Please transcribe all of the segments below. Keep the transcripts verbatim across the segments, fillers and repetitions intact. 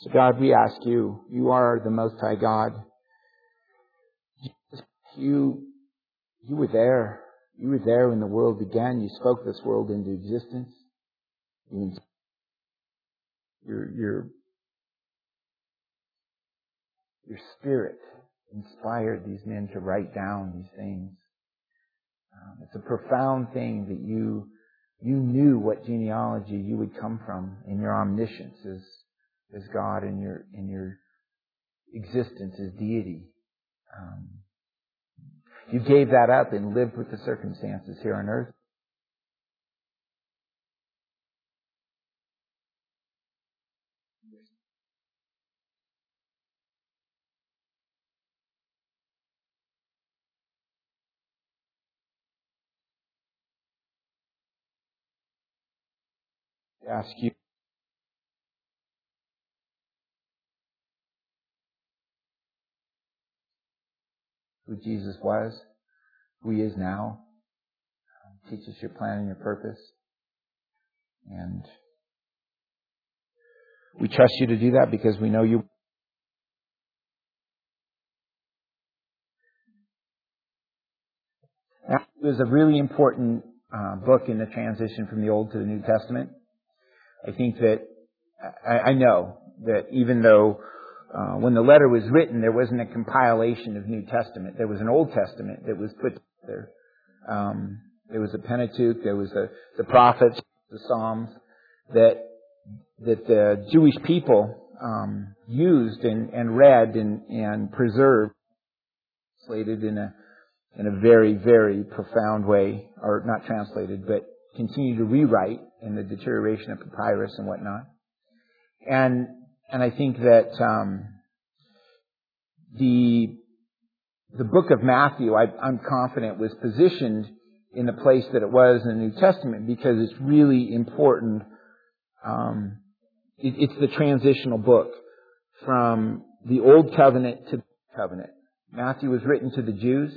So God, we ask you, you are the Most High God. You, you were there. You were there when the world began. You spoke this world into existence. You, your, your, your Spirit inspired these men to write down these things. Um, it's a profound thing that you, you knew what genealogy you would come from in your omniscience as, as God and your, in your existence as deity. Um, you gave that up and lived with the circumstances here on earth. I ask you who Jesus was, who He is now. Teach us your plan and your purpose. And we trust you to do that because we know you. Now, it was a really important uh, book in the transition from the Old to the New Testament. I think that, I, I know that even though uh, when the letter was written, there wasn't a compilation of New Testament. There was an Old Testament that was put together. Um, there was a Pentateuch, there was the, the prophets, the Psalms, that that the Jewish people um, used and, and read and, and preserved, translated in a in a very, very profound way, or not translated, but continue to rewrite in the deterioration of papyrus and whatnot. And and I think that um, the the book of Matthew, I, I'm confident, was positioned in the place that it was in the New Testament because it's really important. Um, it, it's the transitional book from the Old Covenant to the New Covenant. Matthew was written to the Jews.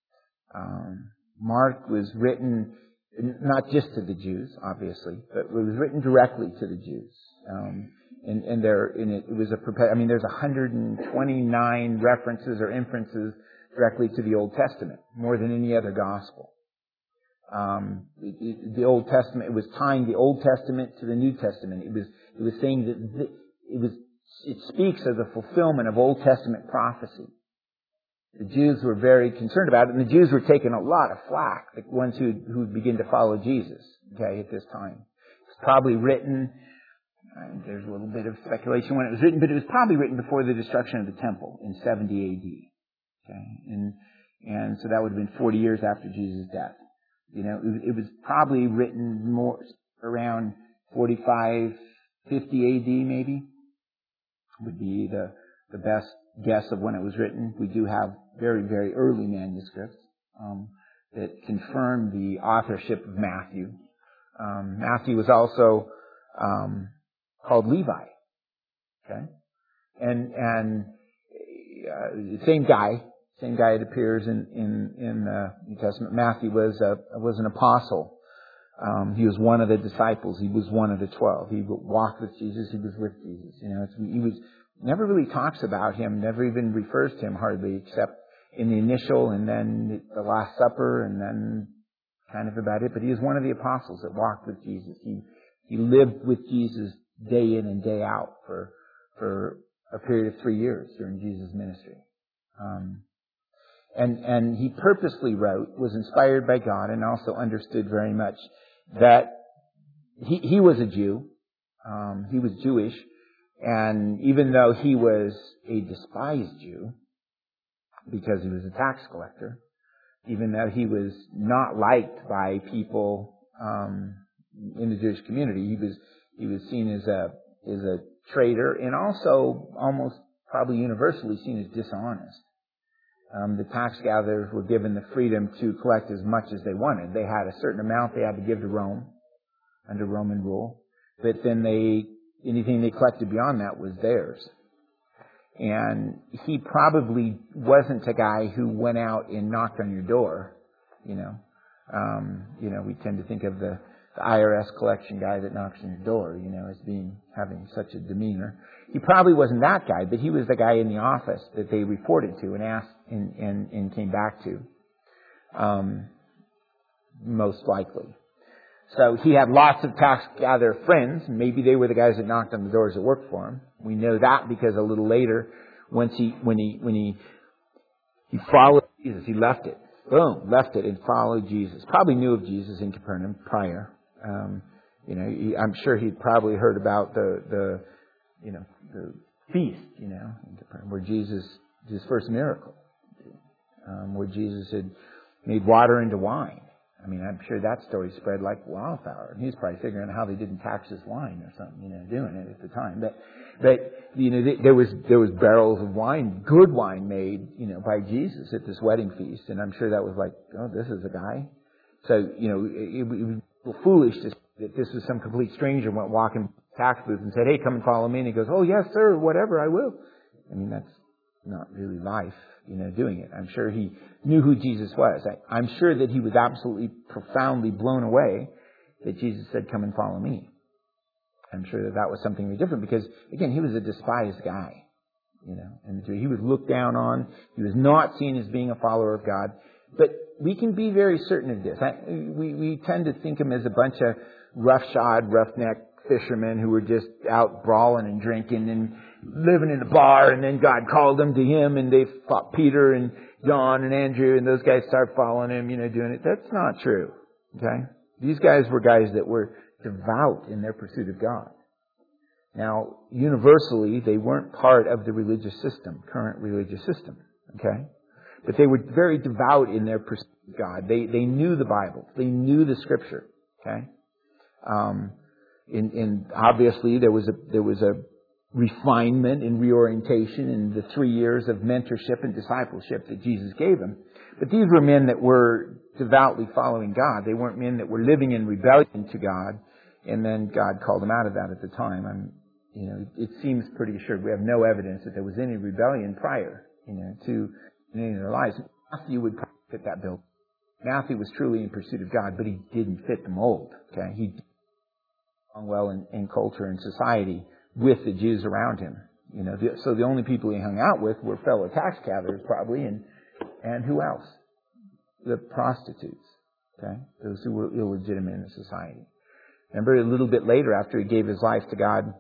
Um, Mark was written not just to the Jews, obviously, but it was written directly to the Jews. Um, and, and there, in it, it was a, I mean, there's one hundred twenty-nine references or inferences directly to the Old Testament, more than any other gospel. Um, it, it, the Old Testament, it was tying the Old Testament to the New Testament. It was, it was saying that th- it was, it speaks of the fulfillment of Old Testament prophecy. The Jews were very concerned about it, and the Jews were taking a lot of flack, the ones who who begin to follow Jesus, okay, at this time. It's probably written, and there's a little bit of speculation when it was written, but it was probably written before the destruction of the temple in seventy A D. Okay, and and so that would have been forty years after Jesus' death. You know, it, it was probably written more around forty-five, fifty A D maybe, would be the the best guess of when it was written. We do have very, very early manuscripts um, that confirm the authorship of Matthew. Um, Matthew was also um, called Levi. Okay, and and uh, same guy, same guy that appears in in in the New Testament. Matthew was a was an apostle. Um, he was one of the disciples. He was one of the twelve. He walked with Jesus. He was with Jesus. You know, it's, he was never really talks about him. Never even refers to him hardly, except in the initial, and then the Last Supper, and then kind of about it. But he was one of the apostles that walked with Jesus. He he lived with Jesus day in and day out for for a period of three years during Jesus' ministry. Um, and and he purposely wrote, was inspired by God, and also understood very much that he he was a Jew. Um, he was Jewish, and even though he was a despised Jew because he was a tax collector, even though he was not liked by people um, in the Jewish community, he was he was seen as a as a traitor, and also almost probably universally seen as dishonest. Um, the tax gatherers were given the freedom to collect as much as they wanted. They had a certain amount they had to give to Rome under Roman rule, but then they anything they collected beyond that was theirs. And he probably wasn't a guy who went out and knocked on your door, you know. Um, you know, we tend to think of the the I R S collection guy that knocks on your door, you know, as being, having such a demeanor. He probably wasn't that guy, but he was the guy in the office that they reported to and asked and, and, and came back to. Um, most likely. So he had lots of tax gatherer friends. Maybe they were the guys that knocked on the doors that worked for him. We know that because a little later, once he, when he, when he, he followed Jesus, he left it. Boom, left it and followed Jesus. Probably knew of Jesus in Capernaum prior. Um, you know, he, I'm sure he'd probably heard about the, the, you know, the feast, you know, in Capernaum, where Jesus, his first miracle, um, where Jesus had made water into wine. I mean, I'm sure that story spread like wildfire. And he was probably figuring out how they didn't tax his wine or something, you know, doing it at the time. But, but, you know, there was, there was barrels of wine, good wine made, you know, by Jesus at this wedding feast. And I'm sure that was like, oh, this is a guy. So, you know, it, it was foolish to say that this was some complete stranger went walking tax booth and said, hey, come and follow me. And he goes, oh, yes, sir, whatever, I will. I mean, that's not really life, you know, doing it. I'm sure he knew who Jesus was. I, I'm sure that he was absolutely profoundly blown away that Jesus said, come and follow me. I'm sure that that was something very different because, again, he was a despised guy, you know, and he was looked down on. He was not seen as being a follower of God. But we can be very certain of this. I, we, we tend to think of him as a bunch of roughshod, roughneck fishermen who were just out brawling and drinking and living in a bar, and then God called them to him, and they fought Peter and John and Andrew, and those guys started following him, you know, doing it. That's not true. Okay? These guys were guys that were devout in their pursuit of God. Now, universally, they weren't part of the religious system, current religious system. Okay? But they were very devout in their pursuit of God. They they knew the Bible. They knew the Scripture. Okay? Um, in, in obviously there was a there was a refinement and reorientation in the three years of mentorship and discipleship that Jesus gave them. But these were men that were devoutly following God. They weren't men that were living in rebellion to God, and then God called them out of that at the time. I'm, you know, it seems pretty assured. We have no evidence that there was any rebellion prior, you know, to any of their lives. Matthew would fit that bill. Matthew was truly in pursuit of God, but he didn't fit the mold. Okay, he did well in, in culture and society with the Jews around him. You know, the, so the only people he hung out with were fellow tax gatherers, probably, and and who else? The prostitutes. Okay, those who were illegitimate in the society. Remember, a little bit later, after he gave his life to God,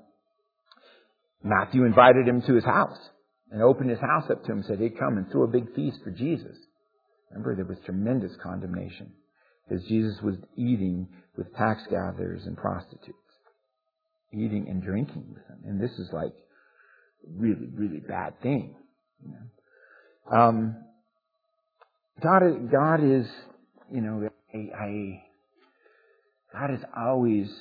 Matthew invited him to his house and opened his house up to him and said, hey, come and throw a big feast for Jesus. Remember, there was tremendous condemnation because Jesus was eating with tax gatherers and prostitutes. Eating and drinking with them. And this is like a really, really bad thing. You know? Um, God, God is, you know, I, I, God is always,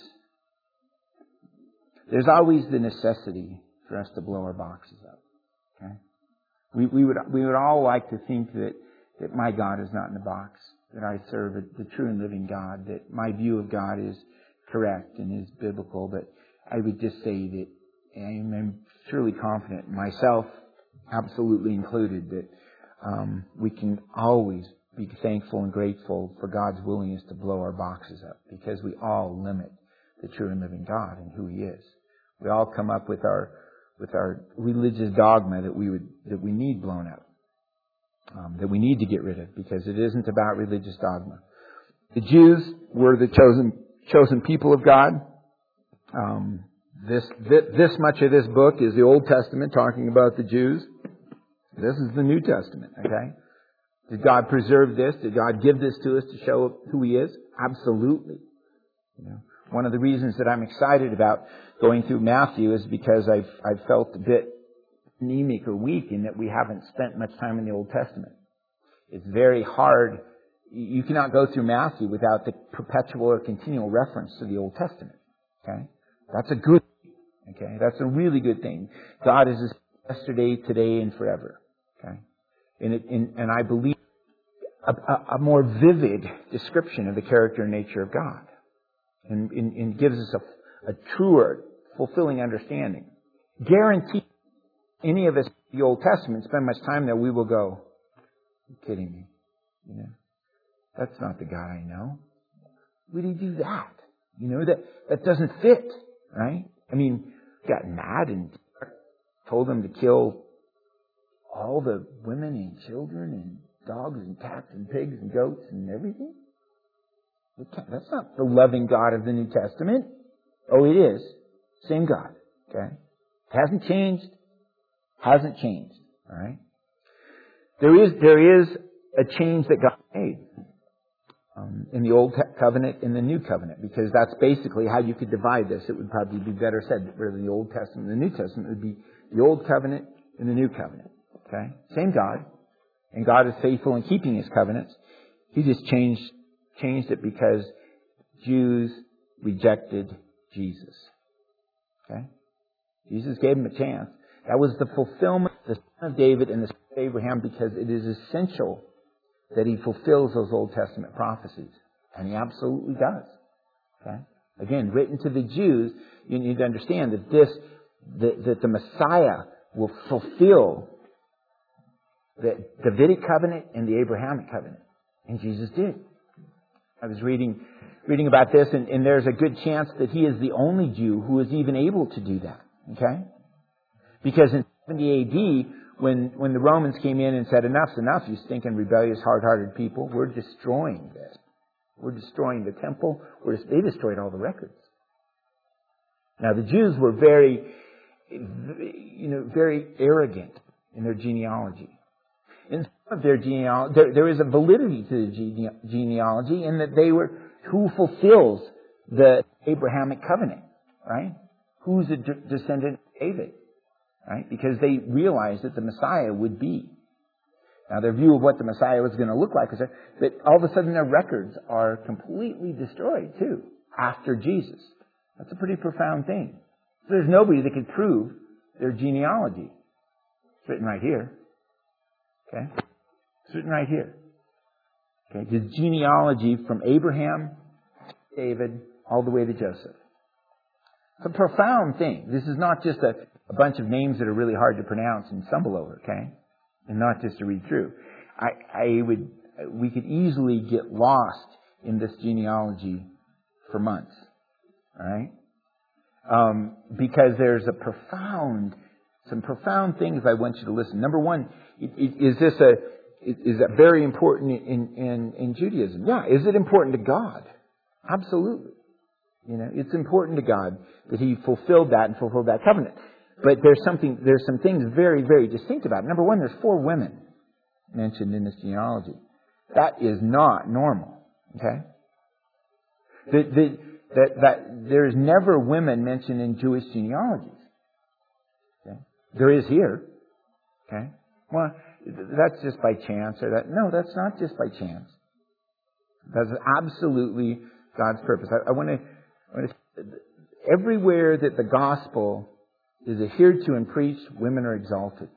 there's always the necessity for us to blow our boxes up. Okay? We, we would, we would all like to think that, that my God is not in a box, that I serve a, the true and living God, that my view of God is correct and is biblical, but I would just say that I'm surely confident, myself absolutely included, that um, we can always be thankful and grateful for God's willingness to blow our boxes up, because we all limit the true and living God and who He is. We all come up with our with our religious dogma that we would that we need blown up, um, that we need to get rid of, because it isn't about religious dogma. The Jews were the chosen chosen people of God. Um, this, this this much of this book is the Old Testament talking about the Jews. This is the New Testament. Okay, did God preserve this? Did God give this to us to show who He is? Absolutely. You know, one of the reasons that I'm excited about going through Matthew is because I've I've felt a bit anemic or weak in that we haven't spent much time in the Old Testament. It's very hard. You cannot go through Matthew without the perpetual or continual reference to the Old Testament. Okay? That's a good thing. Okay? That's a really good thing. God is yesterday, today, and forever. Okay? And, it, and, and I believe a, a, a more vivid description of the character and nature of God. And, and, and gives us a, a truer, fulfilling understanding. Guarantee any of us in the Old Testament spend much time there, we will go, you're kidding me. You know? That's not the God I know. Would He do that? You know, that, that doesn't fit, right? I mean, got mad and told them to kill all the women and children and dogs and cats and pigs and goats and everything. That's not the loving God of the New Testament. Oh, it is. Same God. Okay? Hasn't changed. Hasn't changed. All right? There is, there is a change that God made um, in the Old Covenant and the New Covenant, because that's basically how you could divide this. It would probably be better said rather than the Old Testament and the New Testament. It would be the Old Covenant and the New Covenant. Okay? Same God. And God is faithful in keeping His covenants. He just changed changed it because Jews rejected Jesus. Okay? Jesus gave them a chance. That was the fulfillment of the Son of David and the Son of Abraham, because it is essential that He fulfills those Old Testament prophecies. And He absolutely does. Okay? Again, written to the Jews, you need to understand that this, that, that the Messiah will fulfill the Davidic covenant and the Abrahamic covenant. And Jesus did. I was reading reading about this, and, and there's a good chance that He is the only Jew who is even able to do that. Okay? Because in seventy A D, when, when the Romans came in and said, enough's enough, you stinking, rebellious, hard-hearted people, we're destroying this. We're destroying the temple. We're just, they destroyed all the records. Now, the Jews were very, you know, very arrogant in their genealogy. In some of their genealogy, there, there is a validity to the gene, genealogy in that they were, who fulfills the Abrahamic covenant, right? Who's a d- descendant of David, right? Because they realized that the Messiah would be. Now, their view of what the Messiah was going to look like is that, that all of a sudden their records are completely destroyed too, after Jesus. That's a pretty profound thing. So there's nobody that could prove their genealogy. It's written right here. Okay? It's written right here. Okay? The genealogy from Abraham, David, all the way to Joseph. It's a profound thing. This is not just a, a bunch of names that are really hard to pronounce and stumble over, okay? And not just to read through. I, I would, we could easily get lost in this genealogy for months. Alright? Um, because there's a profound, some profound things I want you to listen. Number one, is this a, is that very important in, in, in Judaism? Yeah. Is it important to God? Absolutely. You know, it's important to God that He fulfilled that and fulfilled that covenant. But there's something, there's some things very, very distinct about it. Number one, there's four women mentioned in this genealogy. That is not normal. Okay? The, the, that, that there's never women mentioned in Jewish genealogies. Okay? There is here. Okay? Well, that's just by chance, or that, no, that's not just by chance. That's absolutely God's purpose. I, I want to, I want to, everywhere that the gospel is adhered to and preached, women are exalted.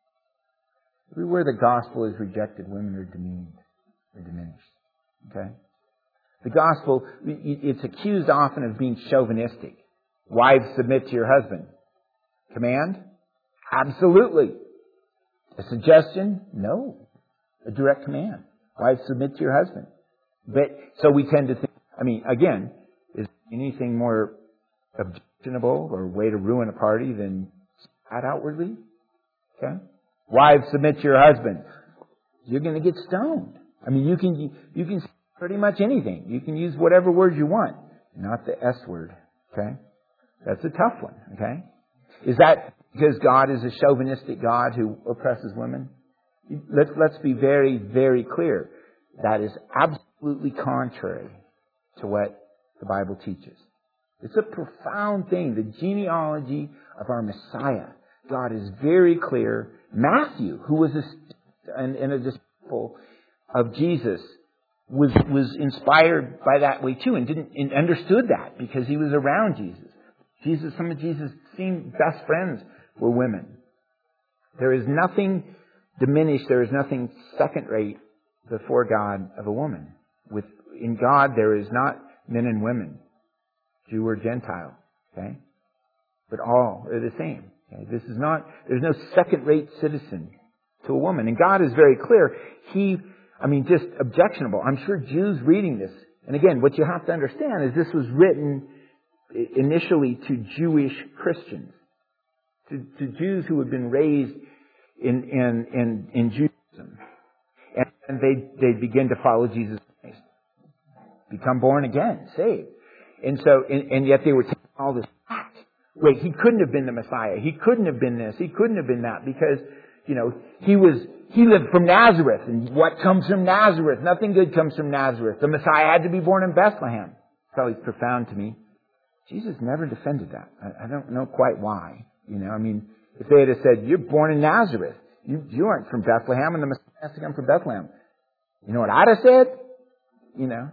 Everywhere the gospel is rejected, women are demeaned or diminished. Okay? The gospel, it's accused often of being chauvinistic. Wives, submit to your husband. Command? Absolutely. A suggestion? No. A direct command. Wives, submit to your husband. But, so we tend to think, I mean, again, is anything more objectionable or a way to ruin a party than that outwardly? Okay? Wives, submit to your husband. You're going to get stoned. I mean, you can, you can say pretty much anything. You can use whatever words you want. Not the S word. Okay? That's a tough one. Okay? Is that because God is a chauvinistic God who oppresses women? Let's, let's be very, very clear. That is absolutely contrary to what the Bible teaches. It's a profound thing. The genealogy of our Messiah. God is very clear. Matthew, who was a, and, and a disciple of Jesus, was, was inspired by that way too, and didn't, and understood that because he was around Jesus. Jesus, some of Jesus' seemed best friends were women. There is nothing diminished, there is nothing second rate before God of a woman. With, in God there is not men and women, Jew or Gentile, okay? But all are the same. Okay? This is not, there's no second rate citizen to a woman. And God is very clear. He, I mean, just objectionable. I'm sure Jews reading this And again, what you have to understand is this was written initially to Jewish Christians, to, to Jews who had been raised in in in, in Judaism, and, and they they begin to follow Jesus Christ, become born again, saved, and so and, and yet they were taking all this back. Wait, he couldn't have been the Messiah. He couldn't have been this. He couldn't have been that because you know he was he lived from Nazareth, and what comes from Nazareth? Nothing good comes from Nazareth. The Messiah had to be born in Bethlehem. It's always profound to me. Jesus never defended that. I, I don't know quite why. You know, I mean, if they had said, you're born in Nazareth, you, you aren't from Bethlehem, and the Messiah has to come from Bethlehem. You know what I'd have said? You know,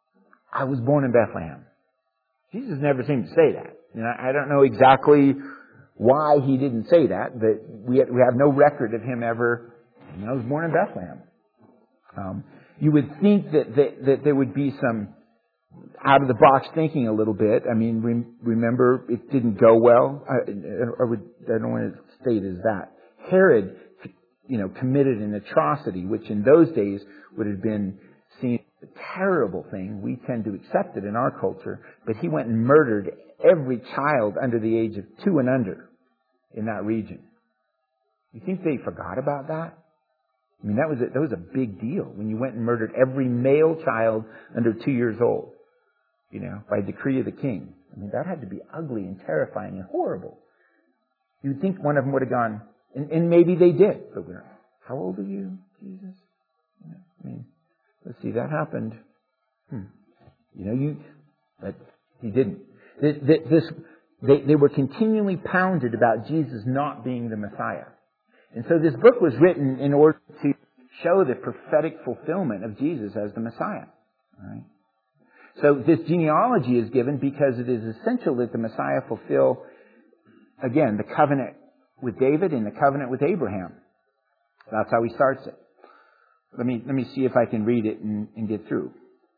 I was born in Bethlehem. Jesus never seemed to say that. You know, I don't know exactly why he didn't say that, but we have, we have no record of him ever, you know, I was born in Bethlehem. Um, you would think that, that, that there would be some out-of-the-box thinking a little bit. I mean, re- remember, it didn't go well. I, I, would, I don't want to state it as that. Herod, you know, committed an atrocity, which in those days would have been seen as a terrible thing. We tend to accept it in our culture. But he went and murdered every child under the age of two and under in that region. You think they forgot about that? I mean, that was a, that was a big deal when you went and murdered every male child under two years old. You know, by decree of the king. I mean, that had to be ugly and terrifying and horrible. You'd think one of them would have gone, and, and maybe they did. But we're, how old are you, Jesus? You know, I mean, let's see, that happened. Hmm. You know, you, but he didn't. This, this, they, they were continually pounded about Jesus not being the Messiah. And so this book was written in order to show the prophetic fulfillment of Jesus as the Messiah. All right? So this genealogy is given because it is essential that the Messiah fulfill, again, the covenant with David and the covenant with Abraham. That's how he starts it. Let me, let me see if I can read it and, and get through.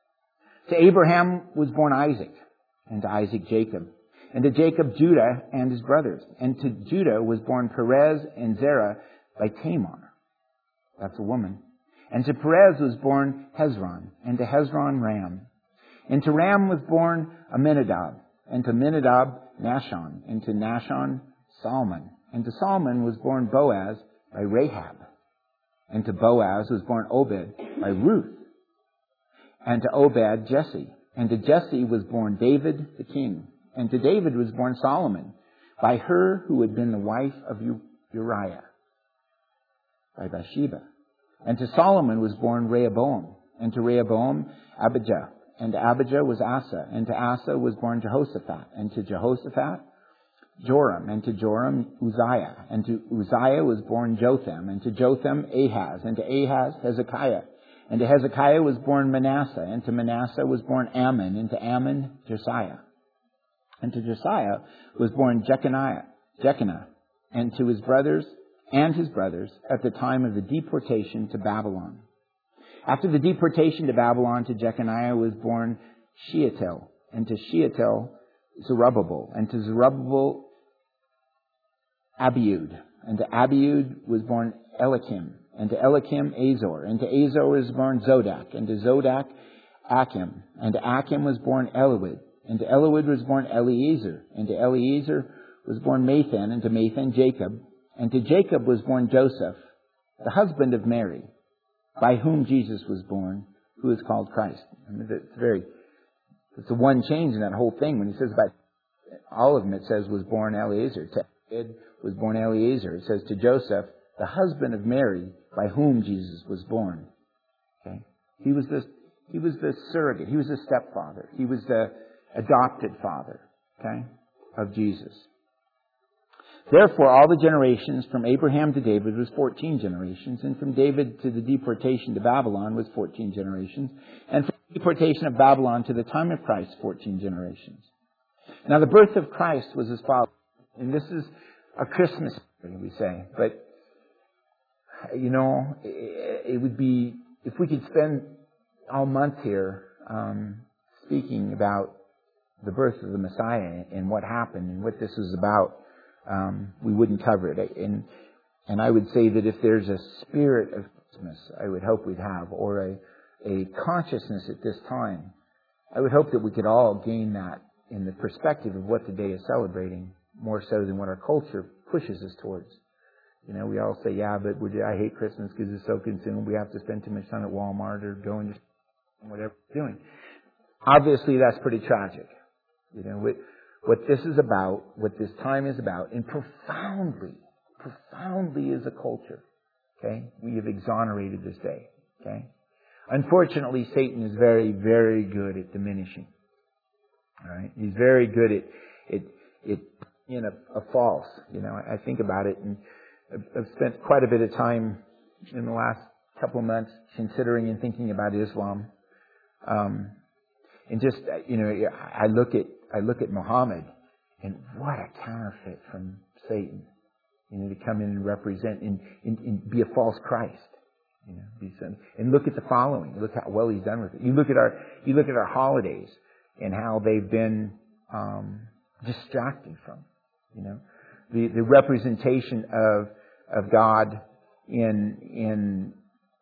To Abraham was born Isaac, and to Isaac Jacob, and to Jacob Judah and his brothers, and to Judah was born Perez and Zerah by Tamar. That's a woman. And to Perez was born Hezron, and to Hezron Ram. And to Ram was born Amminadab, and to Amminadab Nahshon, and to Nahshon Salmon. And to Salmon was born Boaz by Rahab. And to Boaz was born Obed by Ruth. And to Obed Jesse. And to Jesse was born David the king. And to David was born Solomon by her who had been the wife of Uriah, by Bathsheba. And to Solomon was born Rehoboam. And to Rehoboam Abijah. And to Abijah was Asa, and to Asa was born Jehoshaphat, and to Jehoshaphat Joram, and to Joram Uzziah, and to Uzziah was born Jotham, and to Jotham Ahaz, and to Ahaz Hezekiah, and to Hezekiah was born Manasseh, and to Manasseh was born Ammon, and to Ammon Josiah, and to Josiah was born Jeconiah, Jeconiah, and to his brothers and his brothers at the time of the deportation to Babylon. After the deportation to Babylon, to Jeconiah was born Shealtiel, and to Shealtiel Zerubbabel, and to Zerubbabel Abiud, and to Abiud was born Eliakim, and to Eliakim Azor, and to Azor was born Zodak, and to Zodak Achim, and to Achim was born Eliud, and to Eliud was born Eliezer, and to Eliezer was born Mathan, and to Mathan Jacob, and to Jacob was born Joseph, the husband of Mary, by whom Jesus was born, who is called Christ. I mean, it's very, it's the one change in that whole thing. When he says about all of them, it says was born Eliezer. To David was born Eliezer. It says to Joseph, the husband of Mary, by whom Jesus was born. Okay, he was the he was the surrogate. He was the stepfather. He was the adopted father. Okay, of Jesus. Therefore, all the generations from Abraham to David was fourteen generations, and from David to the deportation to Babylon was fourteen generations, and from the deportation of Babylon to the time of Christ, fourteen generations. Now, the birth of Christ was as follows, and this is a Christmas story, we say, but, you know, it would be, if we could spend all month here um, speaking about the birth of the Messiah and what happened and what this is about, Um, we wouldn't cover it. And and I would say that if there's a spirit of Christmas, I would hope we'd have, or a, a consciousness at this time I would hope that we could all gain that in the perspective of what the day is celebrating, more so than what our culture pushes us towards. You know, we all say, yeah, but we, I hate Christmas because it's so consumed. We have to spend too much time at Walmart or going to whatever we're doing. Obviously, that's pretty tragic. You know, what, what this is about, what this time is about, and profoundly, profoundly is a culture. Okay? We have exonerated this day. Okay? Unfortunately, Satan is very, very good at diminishing. All right? He's very good at, at, at you know, a false. You know, I think about it, and I've spent quite a bit of time in the last couple of months considering and thinking about Islam. Um, and just, you know, I look at, I look at Muhammad, and what a counterfeit from Satan. You know, to come in and represent and, and, and be a false Christ. You know, be some, and look at the following. Look how well he's done with it. You look at our, you look at our holidays and how they've been um, distracted from. You know, the the representation of of God in in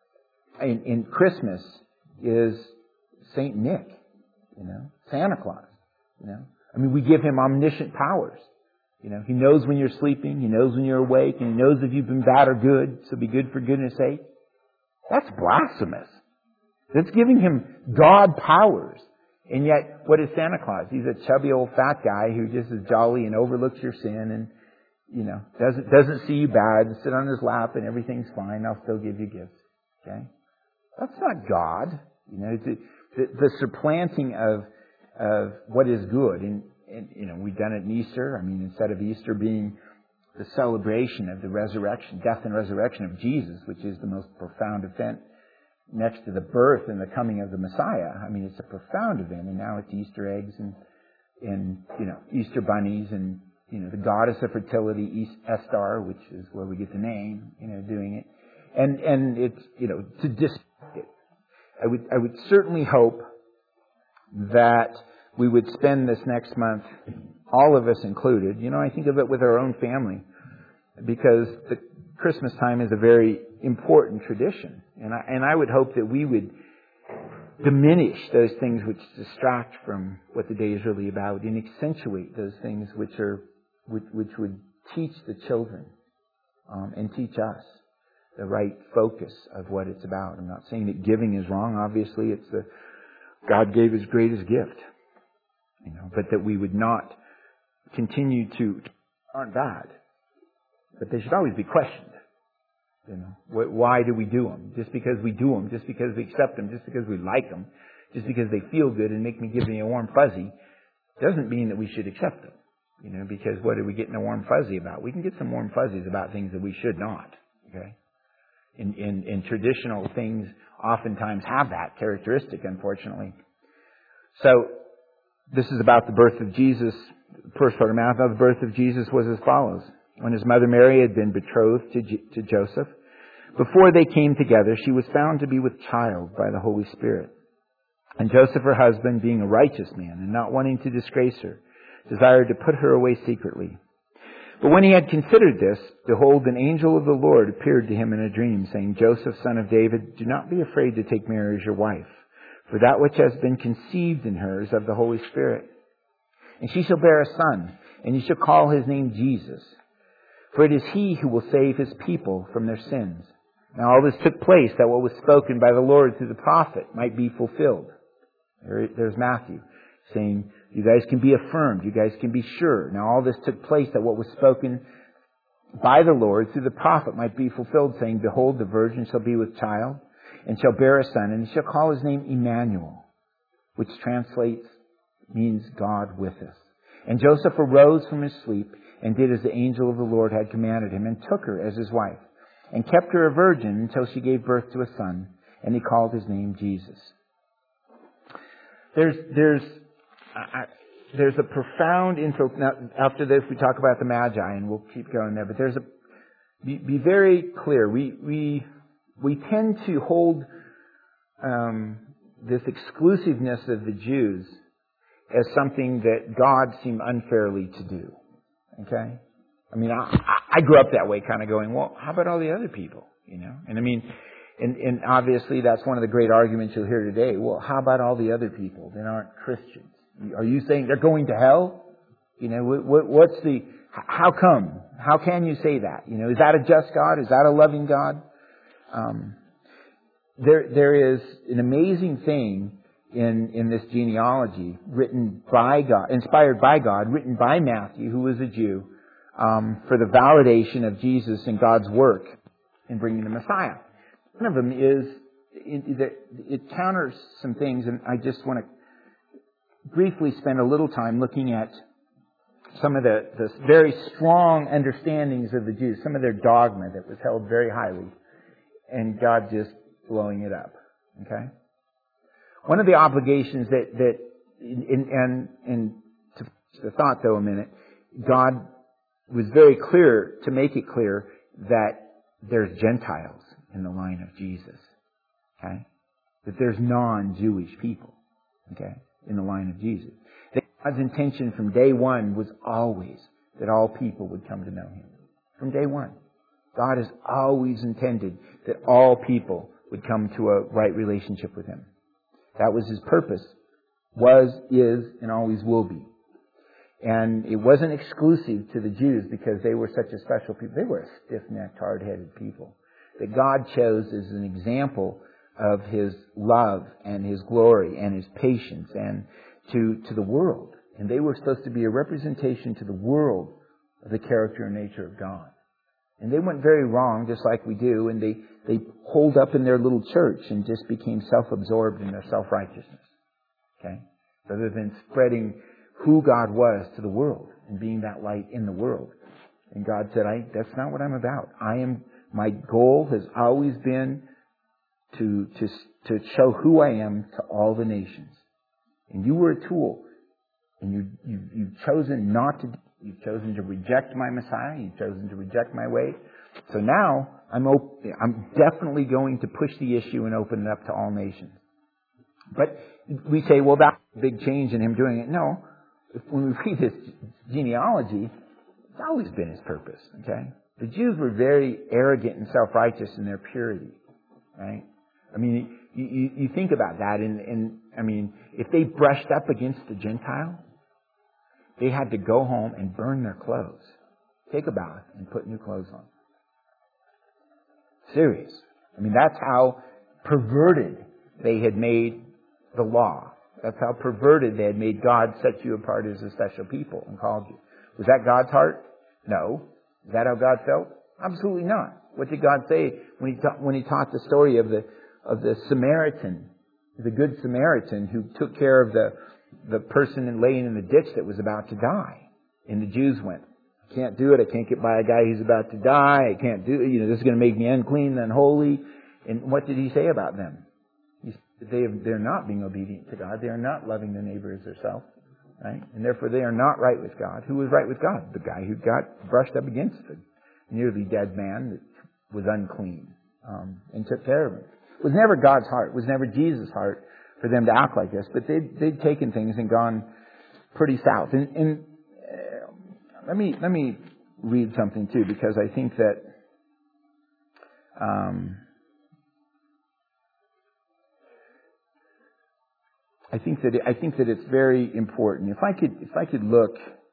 in, in Christmas is Saint Nick. You know, Santa Claus. You know, I mean, we give him omniscient powers. You know, he knows when you're sleeping, he knows when you're awake, and he knows if you've been bad or good, so be good for goodness sake. That's blasphemous. That's giving him God powers. And yet, what is Santa Claus? He's a chubby old fat guy who just is jolly and overlooks your sin and, you know, doesn't doesn't see you bad and sit on his lap and everything's fine. I'll still give you gifts. Okay? That's not God. You know, the, the, the supplanting of of what is good. And, and, you know, we've done it in Easter. I mean, instead of Easter being the celebration of the resurrection, death and resurrection of Jesus, which is the most profound event next to the birth and the coming of the Messiah. I mean, it's a profound event, and now it's Easter eggs and, and you know, Easter bunnies and, you know, the goddess of fertility, East Estar, which is where we get the name, you know, doing it. And, and it's, you know, to distract it. I would, I would certainly hope that we would spend this next month, all of us included, you know, I think of it with our own family, because the Christmas time is a very important tradition. And I, and I would hope that we would diminish those things which distract from what the day is really about and accentuate those things which are, which, which would teach the children um, and teach us the right focus of what it's about. I'm not saying that giving is wrong. Obviously, it's the God gave His greatest gift. You know, but that we would not continue to aren't bad, but they should always be questioned. You know, why do we do them? Just because we do them, just because we accept them, just because we like them, just because they feel good and make me give me a warm fuzzy, doesn't mean that we should accept them. You know, because what are we getting a warm fuzzy about? We can get some warm fuzzies about things that we should not. Okay, in in, in traditional things, oftentimes have that characteristic, unfortunately. So. This is about the birth of Jesus. The first part of Matthew, the birth of Jesus was as follows. When his mother Mary had been betrothed to, J- to Joseph, before they came together, she was found to be with child by the Holy Spirit. And Joseph, her husband, being a righteous man and not wanting to disgrace her, desired to put her away secretly. But when he had considered this, behold, an angel of the Lord appeared to him in a dream, saying, Joseph, son of David, do not be afraid to take Mary as your wife. For that which has been conceived in her is of the Holy Spirit. And she shall bear a son, and you shall call his name Jesus. For it is he who will save his people from their sins. Now all this took place that what was spoken by the Lord through the prophet might be fulfilled. There, there's Matthew saying, you guys can be affirmed, you guys can be sure. Now all this took place that what was spoken by the Lord through the prophet might be fulfilled, saying, behold, the virgin shall be with child, and shall bear a son, and he shall call his name Emmanuel, which translates, means God with us. And Joseph arose from his sleep, and did as the angel of the Lord had commanded him, and took her as his wife, and kept her a virgin until she gave birth to a son, and he called his name Jesus. There's, there's, uh, there's a profound info. Now, after this, we talk about the Magi, and we'll keep going there. But there's a, be, be very clear. We, we, We tend to hold um, this exclusiveness of the Jews as something that God seemed unfairly to do. Okay? I mean, I, I grew up that way, kind of going, well, how about all the other people? You know? And I mean, And, and obviously that's one of the great arguments you'll hear today. Well, how about all the other people that aren't Christians? Are you saying they're going to hell? You know, what, what's the, how come? How can you say that? You know, is that a just God? Is that a loving God? Um, there, there is an amazing thing in, in this genealogy written by God, inspired by God, written by Matthew, who was a Jew, um, for the validation of Jesus and God's work in bringing the Messiah. One of them is, it, it counters some things, and I just want to briefly spend a little time looking at some of the, the very strong understandings of the Jews, some of their dogma that was held very highly, and God just blowing it up. Okay? One of the obligations that, that in, and, and to the thought though a minute, God was very clear to make it clear that there's Gentiles in the line of Jesus. Okay? That there's non-Jewish people. Okay? In the line of Jesus. That God's intention from day one was always that all people would come to know Him. From day one. God has always intended that all people would come to a right relationship with Him. That was His purpose. Was, is, and always will be. And it wasn't exclusive to the Jews because they were such a special people. They were a stiff-necked, hard-headed people that God chose as an example of His love and His glory and His patience and to, to the world. And they were supposed to be a representation to the world of the character and nature of God. And they went very wrong, just like we do, and they, they holed up in their little church and just became self-absorbed in their self-righteousness. Okay? Rather than spreading who God was to the world and being that light in the world. And God said, I, that's not what I'm about. I am, my goal has always been to, to, to show who I am to all the nations. And you were a tool. And you, you, you've chosen not to, you've chosen to reject my Messiah. You've chosen to reject my way. So now, I'm op- I'm definitely going to push the issue and open it up to all nations. But we say, well, that's a big change in Him doing it. No. When we read this genealogy, it's always been His purpose. Okay? The Jews were very arrogant and self-righteous in their purity. Right? I mean, you, you, you think about that, and, and I mean, if they brushed up against the Gentile, they had to go home and burn their clothes, take a bath, and put new clothes on. Serious. I mean, that's how perverted they had made the law. That's how perverted they had made God set you apart as a special people and called you. Was that God's heart? No. Is that how God felt? Absolutely not. What did God say when He ta- when He taught the story of the of the Samaritan, the Good Samaritan who took care of the the person laying in the ditch that was about to die? And the Jews went, I can't do it. I can't get by a guy who's about to die. I can't do it. You know, this is going to make me unclean and unholy. And what did He say about them? He said they have, they're not being obedient to God. They are not loving their neighbor as themselves. Right? And therefore they are not right with God. Who was right with God? The guy who got brushed up against the nearly dead man that was unclean um, and took care of him. It was never God's heart. It was never Jesus' heart for them to act like this. But they'd, they'd taken things and gone pretty south. And, and uh, let me let me read something too, because I think that um, I think that it, I think that it's very important. If I could if I could look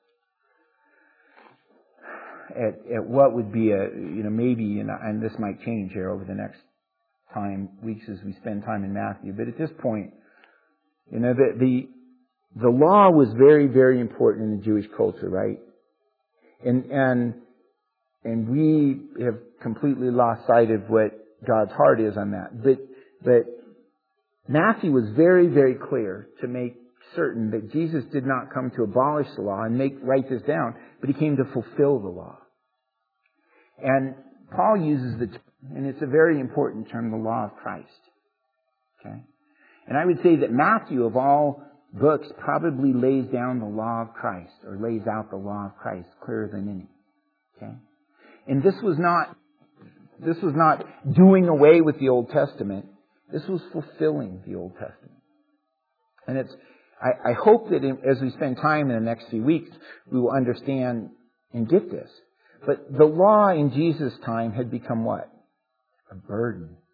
at at what would be a you know maybe and, and this might change here over the next time weeks as we spend time in Matthew, but at this point, you know the the the law was very very important in the Jewish culture, right? And and and we have completely lost sight of what God's heart is on that. But but Matthew was very, very clear to make certain that Jesus did not come to abolish the law and make write this down, but He came to fulfill the law. And Paul uses the term, and it's a very important term, the law of Christ. Okay? And I would say that Matthew, of all books, probably lays down the law of Christ, or lays out the law of Christ clearer than any. Okay? And this was not, this was not doing away with the Old Testament. This was fulfilling the Old Testament. And it's, I, I hope that in, as we spend time in the next few weeks, we will understand and get this. But the law in Jesus' time had become what? A burden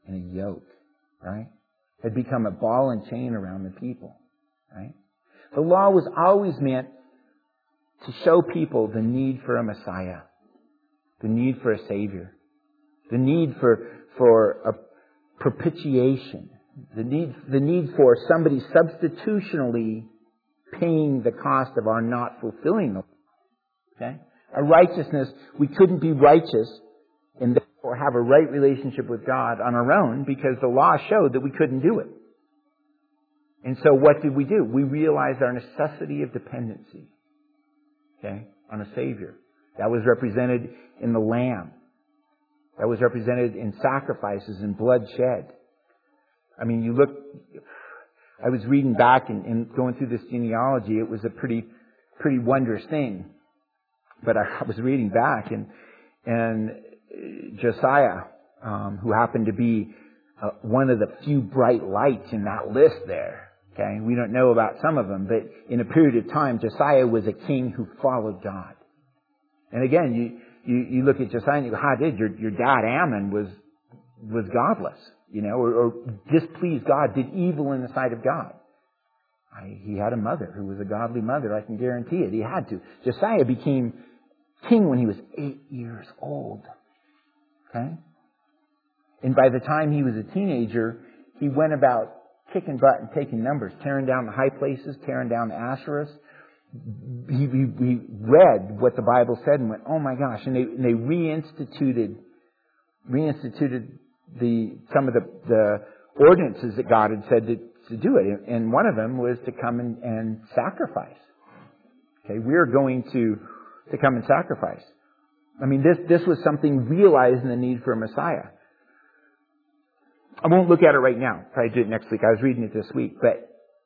and a yoke, right? Had become a ball and chain around the people, right? The law was always meant to show people the need for a Messiah, the need for a Savior, the need for, for a propitiation, the need, the need for somebody substitutionally paying the cost of our not fulfilling the law. Okay? Our righteousness, we couldn't be righteous and therefore have a right relationship with God on our own because the law showed that we couldn't do it. And so what did we do? We realized our necessity of dependency, okay, on a Savior. That was represented in the Lamb. That was represented in sacrifices and blood shed. I mean, you look, I was reading back and, and going through this genealogy. It was a pretty, pretty wondrous thing. But I, I was reading back and, and Josiah, um, who happened to be uh, one of the few bright lights in that list there. Okay, we don't know about some of them, but in a period of time, Josiah was a king who followed God. And again, you you, you look at Josiah and you go, how did your your dad Ammon was was godless, you know, or, or displeased God, did evil in the sight of God. I, he had a mother who was a godly mother. I can guarantee it. He had to. Josiah became king when he was eight years old. Okay, and by the time he was a teenager, he went about kicking butt and taking numbers, tearing down the high places, tearing down the Asherahs. He, he, he read what the Bible said and went, oh my gosh. And they, and they reinstituted, reinstituted the, some of the, the ordinances that God had said to, to do it. And one of them was to come and, and sacrifice. Okay, we're going to, to come and sacrifice. I mean, this, this was something realizing the need for a Messiah. I won't look at it right now. Probably do it next week. I was reading it this week. But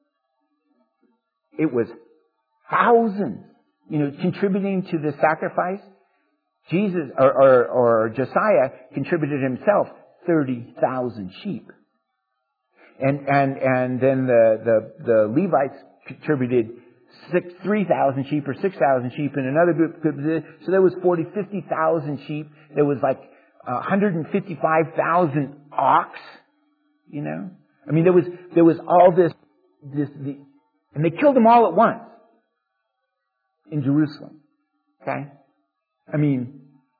it was thousands, you know, contributing to the sacrifice. Jesus, or, or, or Josiah contributed himself thirty thousand sheep. And, and, and then the, the, the Levites contributed six, three thousand sheep or six thousand sheep, and another group, so there was forty, fifty thousand sheep. There was like one hundred fifty-five thousand ox, you know. I mean, there was, there was all this, this, the, and they killed them all at once in Jerusalem. Okay? I mean,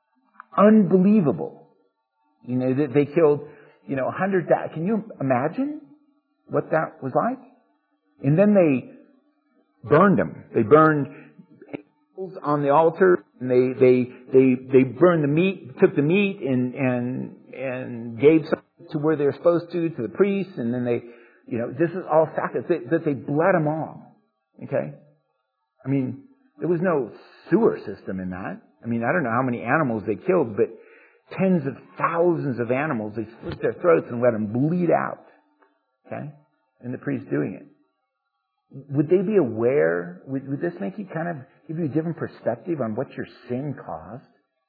unbelievable. You know, they, they killed, you know, one hundred thousand. Can you imagine what that was like? And then they burned them. They burned animals on the altar, and they, they, they, they burned the meat, took the meat and, and, and gave some to where they were supposed to, to the priests, and then they, you know, this is all sacrifice, that they bled them all. Okay? I mean, there was no sewer system in that. I mean, I don't know how many animals they killed, but tens of thousands of animals, they slit their throats and let them bleed out. Okay? And the priest doing it. Would they be aware? Would, would this make you kind of give you a different perspective on what your sin caused?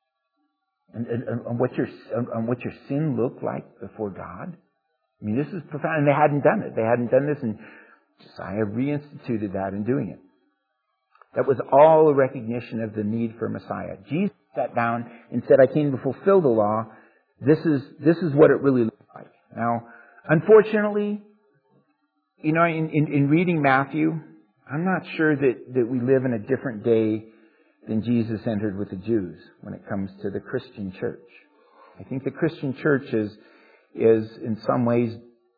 And, and, and on what your on what your sin looked like before God? I mean, this is profound. And they hadn't done it. They hadn't done this, and Josiah reinstituted that in doing it. That was all a recognition of the need for a Messiah. Jesus sat down and said, I came to fulfill the law. This is this is what it really looks like. Now, unfortunately, you know, in, in, in reading Matthew, I'm not sure that, that we live in a different day than Jesus entered with the Jews when it comes to the Christian church. I think the Christian church is, is in some ways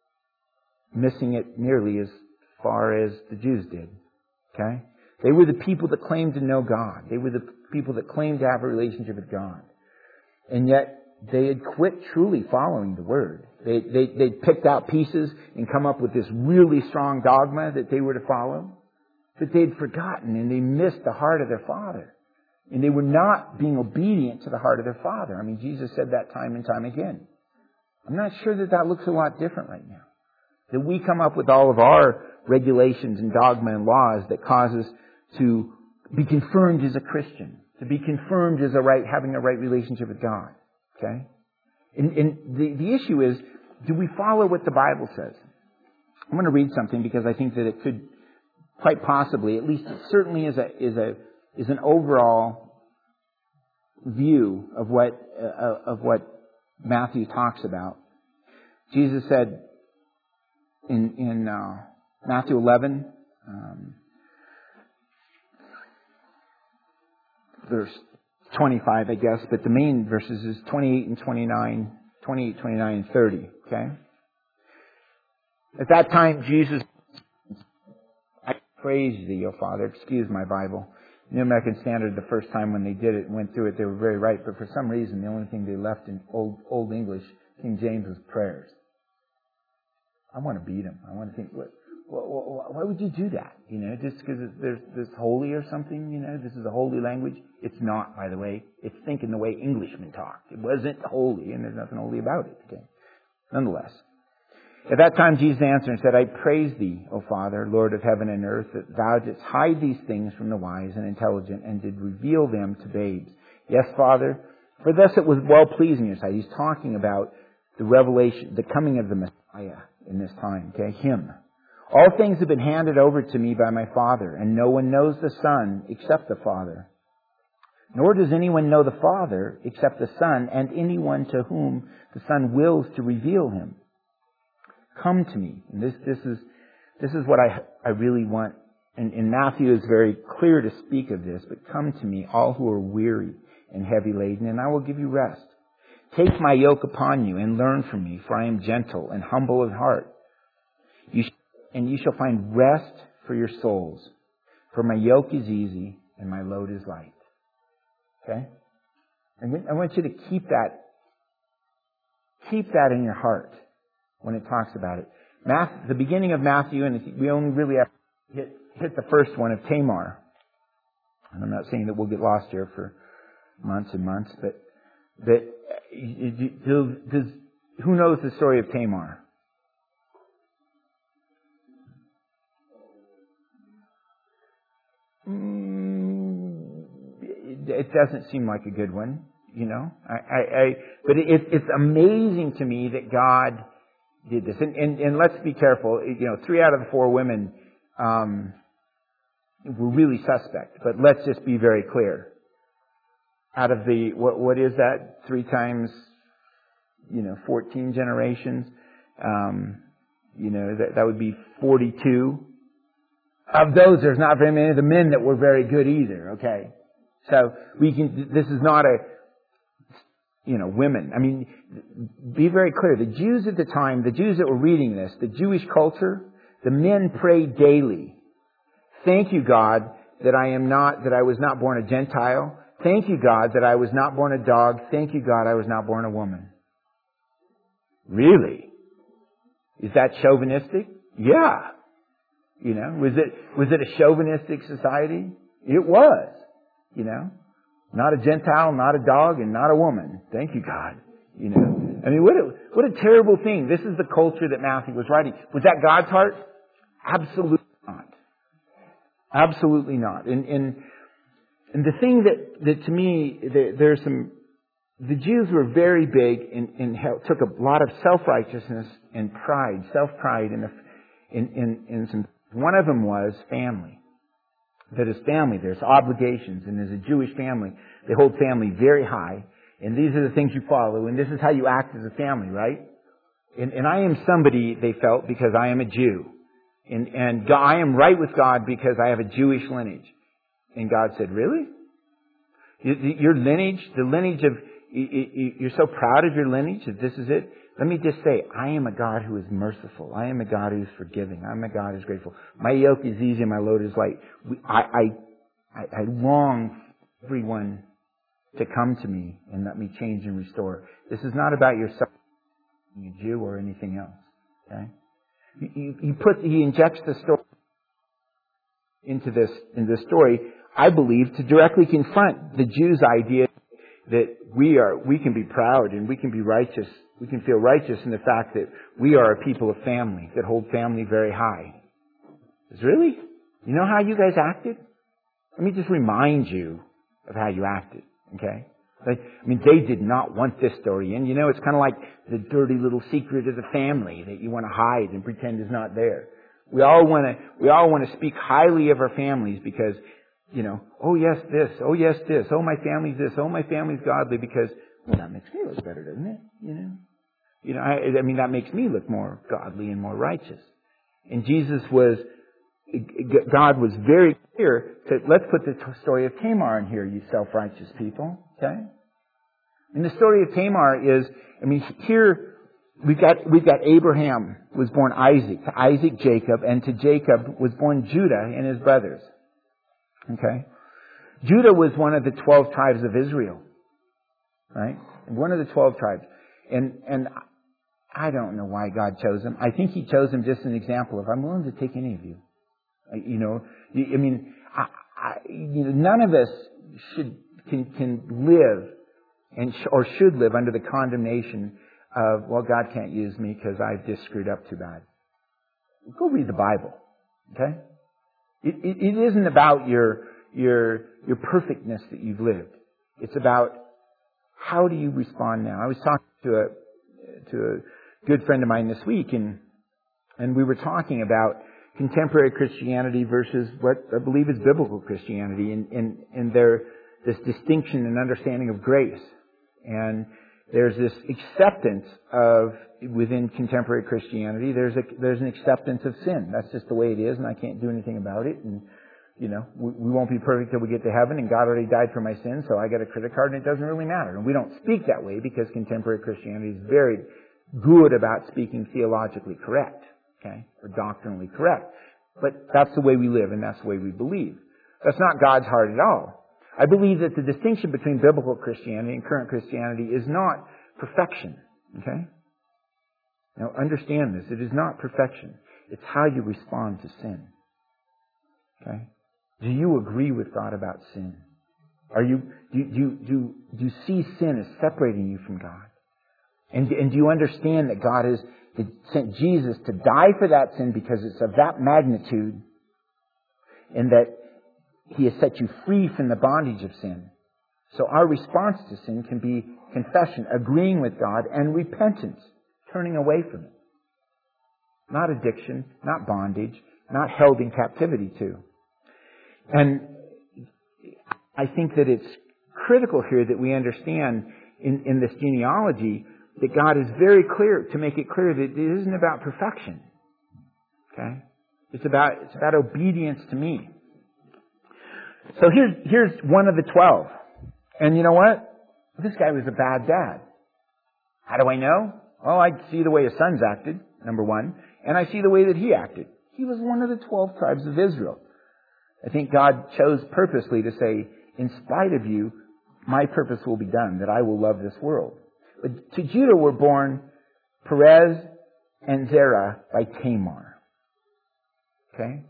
missing it nearly as far as the Jews did. Okay? They were the people that claimed to know God. They were the people that claimed to have a relationship with God. And yet, they had quit truly following the Word. They, they, they'd picked out pieces and come up with this really strong dogma that they were to follow. But they'd forgotten and they missed the heart of their Father. And they were not being obedient to the heart of their Father. I mean, Jesus said that time and time again. I'm not sure that that looks a lot different right now. That we come up with all of our regulations and dogma and laws that cause us to be confirmed as a Christian. To be confirmed as a right, having a right relationship with God. Okay? And, and the, the issue is, do we follow what the Bible says? I'm going to read something because I think that it could quite possibly, at least certainly is a, is a, is an overall view of what, uh, of what Matthew talks about. Jesus said in, in uh, Matthew eleven, um, verse twenty-five, I guess, but the main verses is twenty-eight and twenty-nine, twenty-eight, twenty-nine, and thirty, okay? At that time, Jesus, I praise thee, O Father. Excuse my Bible. New American Standard, the first time when they did it, went through it, they were very right, but for some reason, the only thing they left in Old, Old English, King James, was prayers. I want to beat them. I want to think, what, what, why would you do that? You know, just because there's this holy or something, you know, this is a holy language. It's not, by the way. It's thinking the way Englishmen talk. It wasn't holy, and there's nothing holy about it. Okay. Nonetheless. At that time Jesus answered and said, I praise thee, O Father, Lord of heaven and earth, that thou didst hide these things from the wise and intelligent, and did reveal them to babes. Yes, Father, for thus it was well-pleasing in your sight. He's talking about the revelation, the coming of the Messiah in this time, okay? Him. All things have been handed over to me by my Father, and no one knows the Son except the Father. Nor does anyone know the Father except the Son, and anyone to whom the Son wills to reveal him. Come to me. And this, this is, this is what I, I really want. And, and Matthew is very clear to speak of this. But come to me, all who are weary and heavy laden, and I will give you rest. Take my yoke upon you and learn from me, for I am gentle and humble in heart. You sh- and you shall find rest for your souls. For my yoke is easy and my load is light. Okay? And I want you to keep that, keep that in your heart when it talks about it. Math, the beginning of Matthew, and we only really have to hit, hit the first one of Tamar. And I'm not saying that we'll get lost here for months and months, but that does, who knows the story of Tamar? Mm, it doesn't seem like a good one, you know. I, I, I but it, it's amazing to me that God did this. And, and, and let's be careful. You know, three out of the four women um, were really suspect. But let's just be very clear. Out of the, what, what is that? Three times, you know, fourteen generations. Um, you know, that, that would be forty-two. Of those, there's not very many of the men that were very good either, okay? So, we can, this is not a, you know, women. I mean, be very clear. The Jews at the time, the Jews that were reading this, the Jewish culture, the men prayed daily. Thank you, God, that I am not, that I was not born a Gentile. Thank you, God, that I was not born a dog. Thank you, God, I was not born a woman. Really? Is that chauvinistic? Yeah. You know, was it, was it a chauvinistic society? It was. You know? Not a Gentile, not a dog, and not a woman. Thank you, God. You know? I mean, what a, what a terrible thing. This is the culture that Matthew was writing. Was that God's heart? Absolutely not. Absolutely not. And, and, and the thing that, that to me, the, there's some, the Jews were very big and, and took a lot of self-righteousness and pride, self-pride in, the, in, in, in some, one of them was family. That is family, there's obligations, and as a Jewish family, they hold family very high, and these are the things you follow, and this is how you act as a family, right? And, and I am somebody, they felt, because I am a Jew. And, and God, I am right with God because I have a Jewish lineage. And God said, really? Your lineage, the lineage of, you're so proud of your lineage that this is it? Let me just say, I am a God who is merciful. I am a God who is forgiving. I am a God who is grateful. My yoke is easy and my load is light. I, I, I, I long for everyone to come to me and let me change and restore. This is not about yourself, you Jew, or anything else. Okay? He, he put, he injects the story into this, in this story, I believe, to directly confront the Jews' idea that we are, we can be proud and we can be righteous. We can feel righteous in the fact that we are a people of family, that hold family very high. Is really? You know how you guys acted? Let me just remind you of how you acted, okay? Like, I mean, they did not want this story in. You know, it's kind of like the dirty little secret of the family that you want to hide and pretend is not there. We all want to, we all want to speak highly of our families because, you know, oh yes this, oh yes this, oh my family's this, oh my family's godly because, well, that makes me look better, doesn't it? You know? You know, I, I mean, that makes me look more godly and more righteous. And Jesus was, God was very clear that let's put the story of Tamar in here, you self-righteous people. Okay? And the story of Tamar is, I mean, here we've got, we've got Abraham was born Isaac, to Isaac Jacob, and to Jacob was born Judah and his brothers. Okay? Judah was one of the twelve tribes of Israel. Right? One of the twelve tribes. And, and I don't know why God chose him. I think He chose him just as an example of, I'm willing to take any of you. You know, I mean, I, I, you know, none of us should, can, can live and sh- or should live under the condemnation of, well, God can't use me because I've just screwed up too bad. Go read the Bible. Okay? It, it, it isn't about your, your, your perfectness that you've lived. It's about how do you respond now. I was talking to a, to a good friend of mine this week, and, and we were talking about contemporary Christianity versus what I believe is biblical Christianity, and, and, and there, this distinction and understanding of grace. And there's this acceptance of, within contemporary Christianity, there's a, there's an acceptance of sin. That's just the way it is, and I can't do anything about it. And, you know, we, we won't be perfect till we get to heaven, and God already died for my sins, so I got a credit card, and it doesn't really matter. And we don't speak that way because contemporary Christianity is very good about speaking theologically correct, okay, or doctrinally correct. But that's the way we live, and that's the way we believe. That's not God's heart at all. I believe that the distinction between biblical Christianity and current Christianity is not perfection, okay? Now, understand this. It is not perfection. It's how you respond to sin, okay? Do you agree with God about sin? Are you, do, do, do, do you see sin as separating you from God? And, and do you understand that God has sent Jesus to die for that sin because it's of that magnitude, and that He has set you free from the bondage of sin? So our response to sin can be confession, agreeing with God, and repentance, turning away from it. Not addiction, not bondage, not held in captivity to. And I think that it's critical here that we understand in, in this genealogy that God is very clear, to make it clear that it isn't about perfection. Okay? It's about, it's about obedience to me. So here's, here's one of the twelve. And you know what? This guy was a bad dad. How do I know? Well, I see the way his sons acted, number one, and I see the way that he acted. He was one of the twelve tribes of Israel. I think God chose purposely to say, in spite of you, my purpose will be done, that I will love this world. But to Judah were born Perez and Zerah by Tamar. Okay?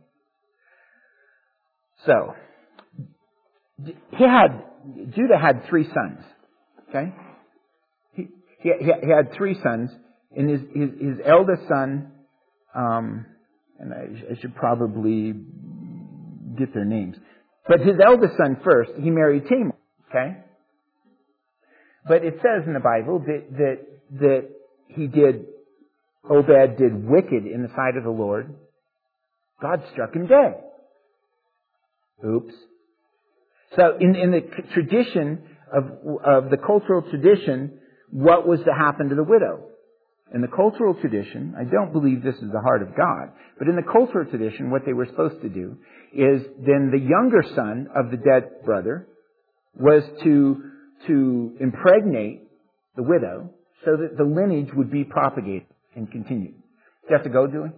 So, he had, Judah had three sons. Okay? He, he, he had three sons, and his, his, his eldest son, um, and I, I should probably get their names. But his eldest son first, he married Tamar. Okay? But it says in the Bible that, that, that he did, Obed did wicked in the sight of the Lord. God struck him dead. Oops. So in, in the tradition of, of the cultural tradition, what was to happen to the widow? In the cultural tradition, I don't believe this is the heart of God, but in the cultural tradition, what they were supposed to do is then the younger son of the dead brother was to, to impregnate the widow so that the lineage would be propagated and continued. Do you have to go, Julie?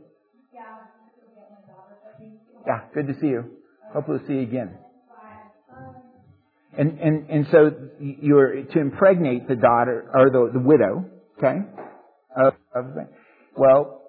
Yeah, good to see you. Hopefully we'll see you again. And, and, and so you're to impregnate the daughter, or the, the widow, okay? Of, of, well,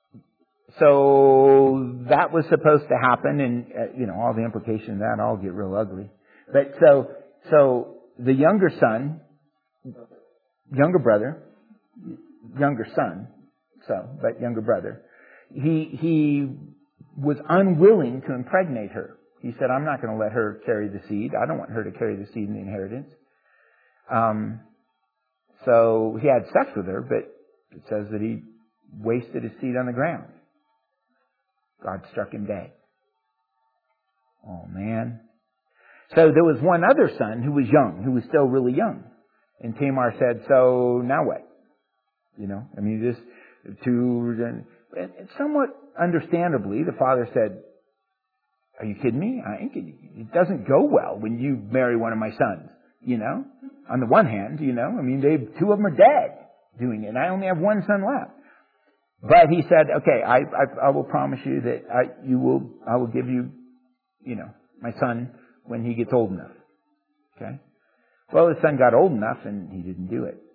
so that was supposed to happen, and, uh, you know, all the implications of that all get real ugly. But so, so the younger son, younger brother, younger son, so, but younger brother, he, he was unwilling to impregnate her. He said, I'm not going to let her carry the seed. I don't want her to carry the seed in the inheritance. Um, so he had sex with her, but it says that he wasted his seed on the ground. God struck him dead. Oh, man. So there was one other son who was young, who was still really young. And Tamar said, so now what? You know, I mean, this to and somewhat understandably, the father said, "Are you kidding me? I think it, it doesn't go well when you marry one of my sons." You know, on the one hand, you know, I mean, they two of them are dead doing it, and I only have one son left. But he said, "Okay, I I, I will promise you that I you will I will give you, you know, my son when he gets old enough." Okay. Well, his son got old enough, and he didn't do it.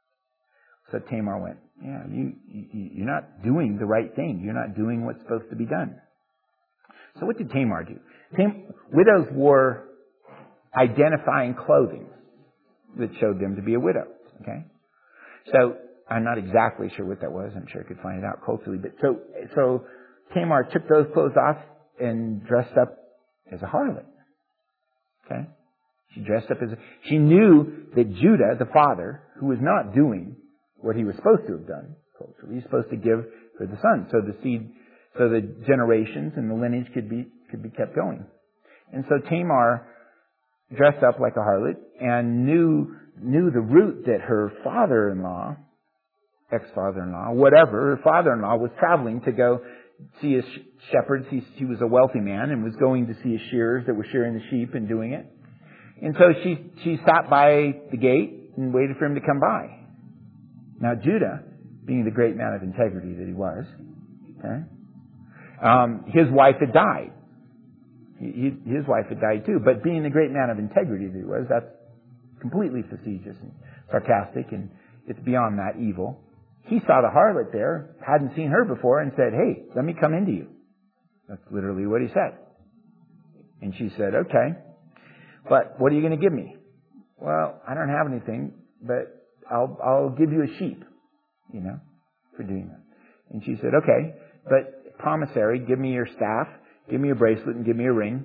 So Tamar went, "Yeah, you, you you're not doing the right thing. You're not doing what's supposed to be done." So what did Tamar do? Tam- widows wore identifying clothing that showed them to be a widow. Okay, so I'm not exactly sure what that was. I'm sure I could find it out culturally. But so so Tamar took those clothes off and dressed up as a harlot. Okay, she dressed up as a, she knew that Judah, the father, who was not doing what he was supposed to have done culturally, he's supposed to give for the son, so the seed, so the generations and the lineage could be could be kept going. And so Tamar dressed up like a harlot and knew knew the route that her father-in-law, ex-father-in-law, whatever, her father-in-law was traveling to go see his shepherds. He, he was a wealthy man and was going to see his shearers that were shearing the sheep and doing it. And so she she stopped by the gate and waited for him to come by. Now Judah, being the great man of integrity that he was, okay, um, his wife had died. He, he, his wife had died too. But being the great man of integrity that he was, that's completely facetious and sarcastic, and it's beyond that evil. He saw the harlot there, hadn't seen her before, and said, "Hey, let me come into you." That's literally what he said. And she said, "Okay, but what are you going to give me?" "Well, I don't have anything, but I'll I'll give you a sheep, you know, for doing that." And she said, "Okay, but promissory, give me your staff, give me your bracelet, and give me a ring,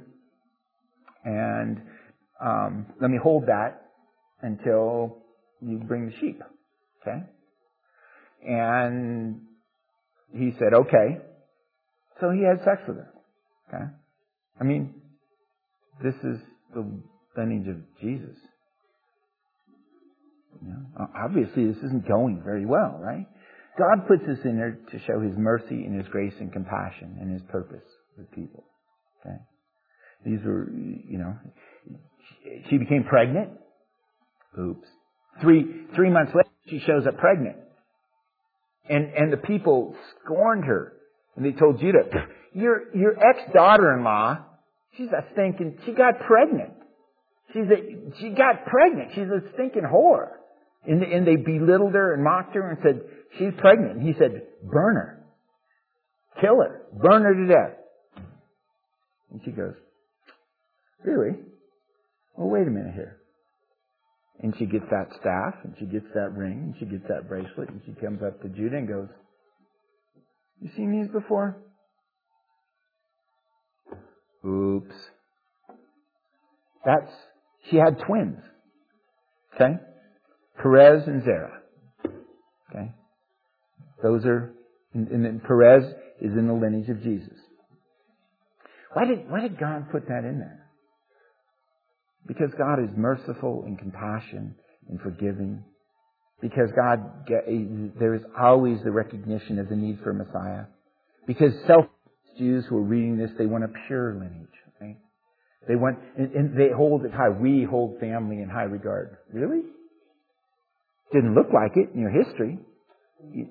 and um, let me hold that until you bring the sheep." Okay? And he said, "Okay." So he had sex with her. Okay? I mean, this is the lineage of Jesus. You know, obviously, this isn't going very well, right? God puts us in there to show His mercy and His grace and compassion and His purpose with people. Okay? These were, you know, she became pregnant. Oops. Three three months later, she shows up pregnant. And and the people scorned her. And they told Judah, your your ex-daughter-in-law, she's a stinking, she got pregnant. She's a, she got pregnant. She's a stinking whore. And, and they belittled her and mocked her and said, "She's pregnant." And he said, "Burn her. Kill her. Burn her to death." And she goes, "Really? Well, wait a minute here." And she gets that staff, and she gets that ring, and she gets that bracelet, and she comes up to Judah and goes, "You seen these before?" Oops. That's, she had twins. Okay? Perez and Zerah. Okay? Those are, and, and then Perez is in the lineage of Jesus. Why did, why did God put that in there? Because God is merciful and compassionate and forgiving. Because God, there is always the recognition of the need for a Messiah. Because self Jews who are reading this, they want a pure lineage. Right? They want, and, and they hold it high. We hold family in high regard. Really? Didn't look like it in your history. You,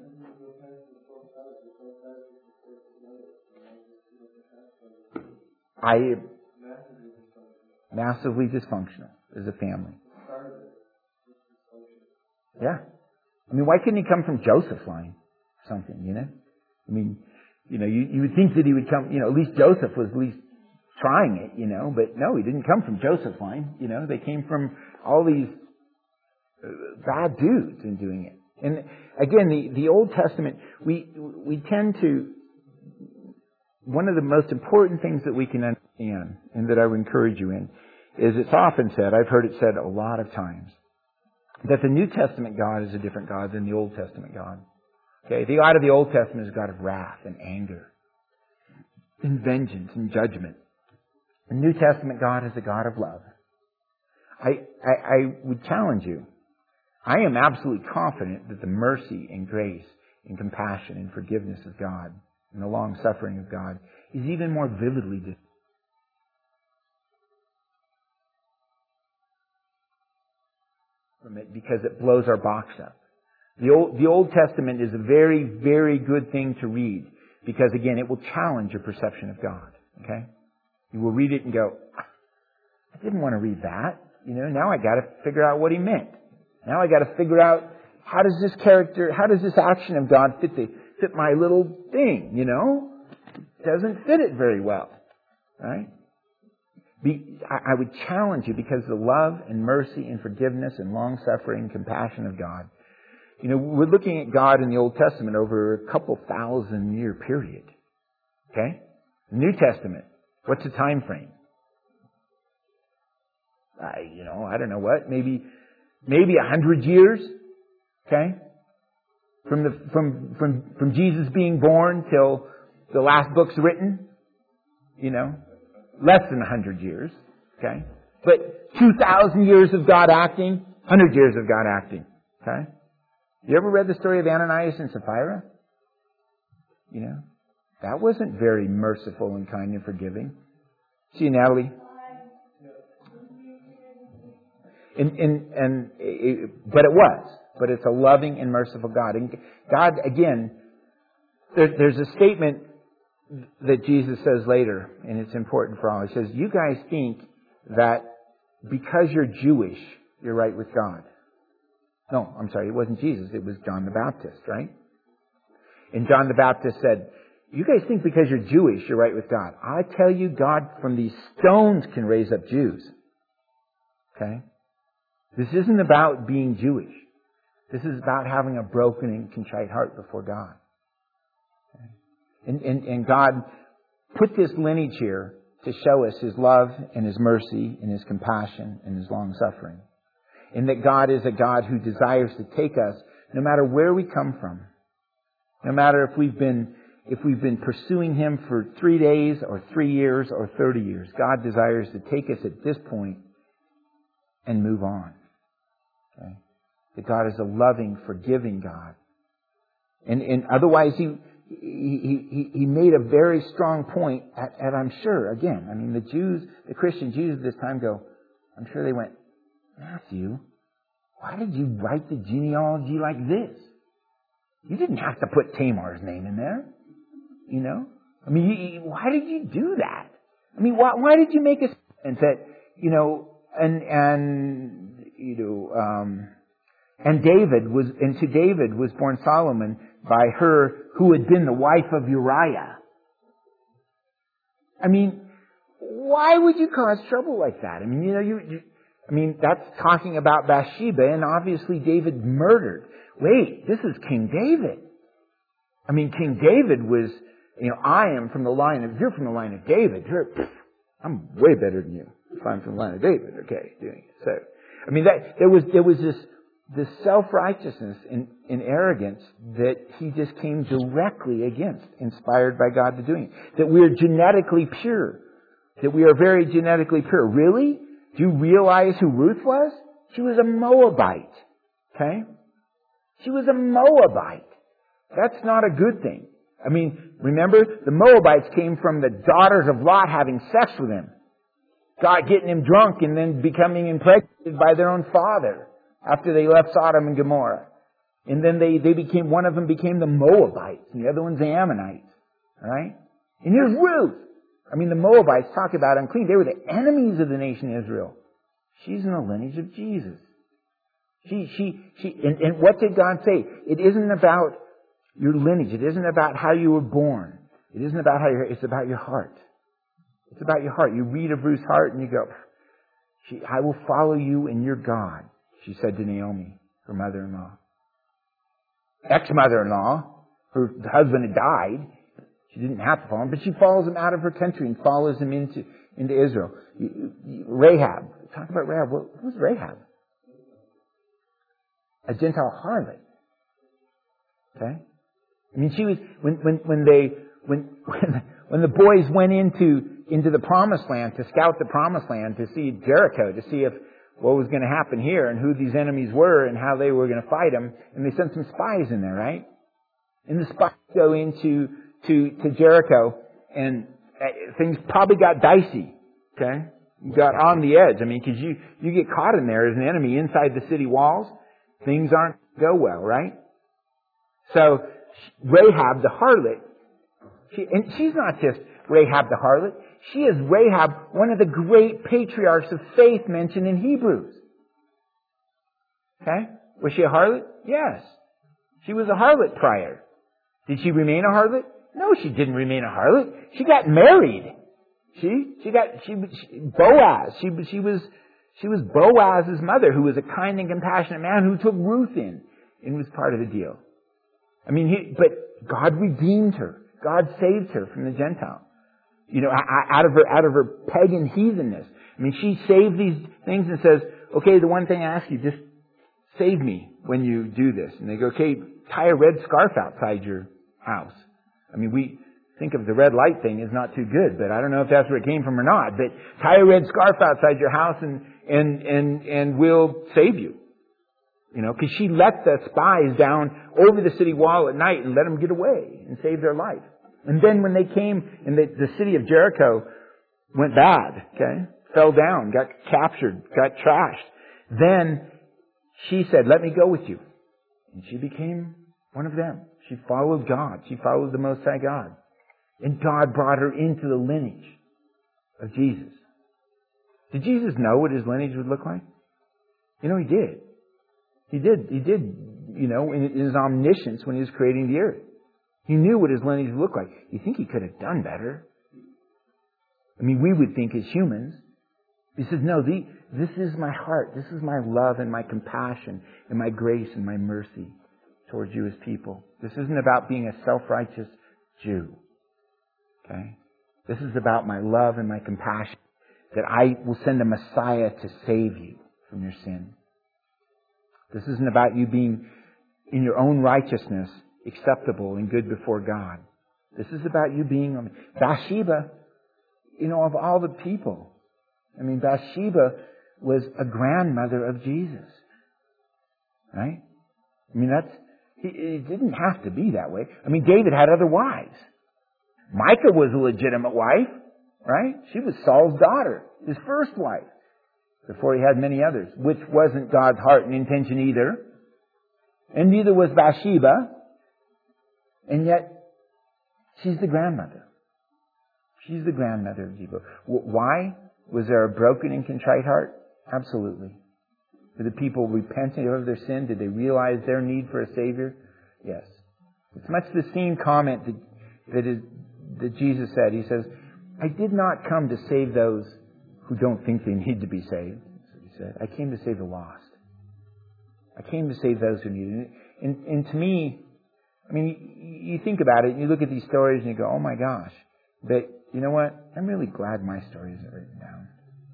I massively dysfunctional as a family. Yeah. I mean, why couldn't he come from Joseph's line or something, you know? I mean, you know, you, you would think that he would come, you know, at least Joseph was at least trying it, you know, but no, he didn't come from Joseph's line, you know. They came from all these uh, bad dudes in doing it. And again, the, the Old Testament, we, we tend to, one of the most important things that we can understand, and that I would encourage you in, is it's often said, I've heard it said a lot of times, that the New Testament God is a different God than the Old Testament God. Okay, the God of the Old Testament is a God of wrath and anger and vengeance and judgment. The New Testament God is a God of love. I, I, I would challenge you. I am absolutely confident that the mercy and grace and compassion and forgiveness of God and the long suffering of God is even more vividly described from it because it blows our box up. The Old, the Old Testament is a very, very good thing to read because, again, it will challenge your perception of God. Okay? You will read it and go, I didn't want to read that. You know, now I got to figure out what he meant. Now I got to figure out how does this character, how does this action of God fit the, fit my little thing, you know? It doesn't fit it very well. Right? Be, I, I would challenge you because the love and mercy and forgiveness and long-suffering and compassion of God. You know, we're looking at God in the Old Testament over a couple thousand year period. Okay? The New Testament, what's the time frame? I, you know, I don't know what, maybe, maybe a hundred years. Okay? From the, from, from, from Jesus being born till the last book's written. You know? Less than a hundred years. Okay? But two thousand years of God acting, hundred years of God acting. Okay? You ever read the story of Ananias and Sapphira? You know? That wasn't very merciful and kind and forgiving. See, Natalie? And, and, and it, but it was. But it's a loving and merciful God. And God, again, there, there's a statement that Jesus says later, and it's important for all. He says, you guys think that because you're Jewish, you're right with God. No, I'm sorry, it wasn't Jesus. It was John the Baptist, right? And John the Baptist said, you guys think because you're Jewish, you're right with God. I tell you, God from these stones can raise up Jews. Okay? This isn't about being Jewish. This is about having a broken and contrite heart before God. Okay? And, and, and God put this lineage here to show us His love and His mercy and His compassion and His long suffering. And that God is a God who desires to take us no matter where we come from. No matter if we've been, if we've been pursuing Him for three days or three years or thirty years. God desires to take us at this point and move on. Okay? That God is a loving, forgiving God. And, and otherwise He, he, he, he made a very strong point at, at, I'm sure, again, I mean, the Jews, the Christian Jews at this time go, I'm sure they went, Matthew, why did you write the genealogy like this? You didn't have to put Tamar's name in there. You know? I mean, you, why did you do that? I mean, why, why did you make a statement that, you know, and, and, you know, um, and David was, and to David was born Solomon by her who had been the wife of Uriah. I mean, why would you cause trouble like that? I mean, you know, you, you I mean, that's talking about Bathsheba, and obviously David murdered. Wait, this is King David. I mean, King David was, you know, I am from the line of, you're from the line of David. You're, I'm way better than you if I'm from the line of David, okay, doing it. So, I mean, that, there was, there was this, this self-righteousness and, and arrogance that he just came directly against, inspired by God to doing it. That we are genetically pure. That we are very genetically pure. Really? Do you realize who Ruth was? She was a Moabite. Okay? She was a Moabite. That's not a good thing. I mean, remember, the Moabites came from the daughters of Lot having sex with him. God getting him drunk and then becoming impregnated by their own father after they left Sodom and Gomorrah. And then they, they became, one of them became the Moabites and the other one's the Ammonites. Alright? And here's Ruth. I mean, the Moabites, talk about unclean. They were the enemies of the nation Israel. She's in the lineage of Jesus. She, she, she, and, and what did God say? It isn't about your lineage. It isn't about how you were born. It isn't about how you're, it's about your heart. It's about your heart. You read of Ruth's heart and you go, she, I will follow you in your God, she said to Naomi, her mother-in-law. Ex-mother-in-law, her husband had died. She didn't have to follow him, but she follows him out of her country and follows him into, into Israel. Rahab. Talk about Rahab. What was Rahab? A Gentile harlot. Okay? I mean, she was, when, when, when they, when, when, when the boys went into, into the promised land to scout the promised land to see Jericho, to see if, what was going to happen here and who these enemies were and how they were going to fight them. And they sent some spies in there, right? And the spies go into to, to Jericho, and things probably got dicey, okay? You got on the edge. I mean, because you, you get caught in there as an enemy inside the city walls, things aren't go well, right? So Rahab the harlot, she, and she's not just Rahab the harlot. She is Rahab, one of the great patriarchs of faith mentioned in Hebrews. Okay? Was she a harlot? Yes. She was a harlot prior. Did she remain a harlot? No, she didn't remain a harlot. She got married. She, she got, she, she Boaz. She, she was, she was Boaz's mother, who was a kind and compassionate man who took Ruth in and was part of the deal. I mean, he, but God redeemed her. God saved her from the Gentile. You know, out of her, out of her pagan heathenness. I mean, she saved these things and says, okay, the one thing I ask you, just save me when you do this. And they go, okay, tie a red scarf outside your house. I mean, we think of the red light thing as not too good, but I don't know if that's where it came from or not. But tie a red scarf outside your house and, and, and, and we'll save you. You know, because she let the spies down over the city wall at night and let them get away and save their life. And then when they came and the, the city of Jericho went bad, okay, fell down, got captured, got trashed, then she said, let me go with you. And she became one of them. She followed God. She followed the Most High God. And God brought her into the lineage of Jesus. Did Jesus know what his lineage would look like? You know, he did. He did. He did, you know, in his omniscience when he was creating the earth. He knew what his lineage would look like. You think he could have done better? I mean, we would think as humans. He says, no, the, this is my heart. This is my love and my compassion and my grace and my mercy towards you as people. This isn't about being a self-righteous Jew. Okay? This is about my love and my compassion, that I will send a Messiah to save you from your sin. This isn't about you being in your own righteousness acceptable and good before God. This is about you being Bathsheba, you know, of all the people. I mean, Bathsheba was a grandmother of Jesus. Right? I mean, that's, it didn't have to be that way. I mean, David had other wives. Micah was a legitimate wife, right? She was Saul's daughter, his first wife, before he had many others, which wasn't God's heart and intention either. And neither was Bathsheba. And yet, she's the grandmother. She's the grandmother of Jesus. Why? Was there a broken and contrite heart? Absolutely. Did the people repenting of their sin? Did they realize their need for a Savior? Yes. It's much the same comment that, that, is, that Jesus said. He says, I did not come to save those who don't think they need to be saved. He said, I came to save the lost. I came to save those who need it. And, and to me, I mean, you think about it and you look at these stories and you go, oh my gosh. But you know what? I'm really glad my story isn't written down.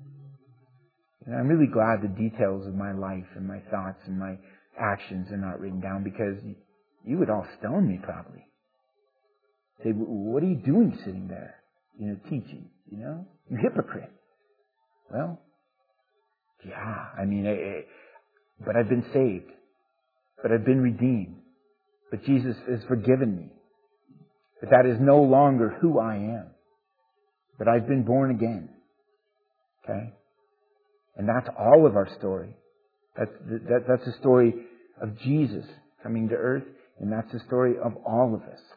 And I'm really glad the details of my life and my thoughts and my actions are not written down, because you would all stone me probably. Say, what are you doing sitting there, you know, teaching, you know? You hypocrite. Well, yeah, I mean, I, I, but I've been saved. But I've been redeemed. But Jesus has forgiven me. But that is no longer who I am. But I've been born again. Okay? And that's all of our story. That's the, that, that's the story of Jesus coming to earth. And that's the story of all of us.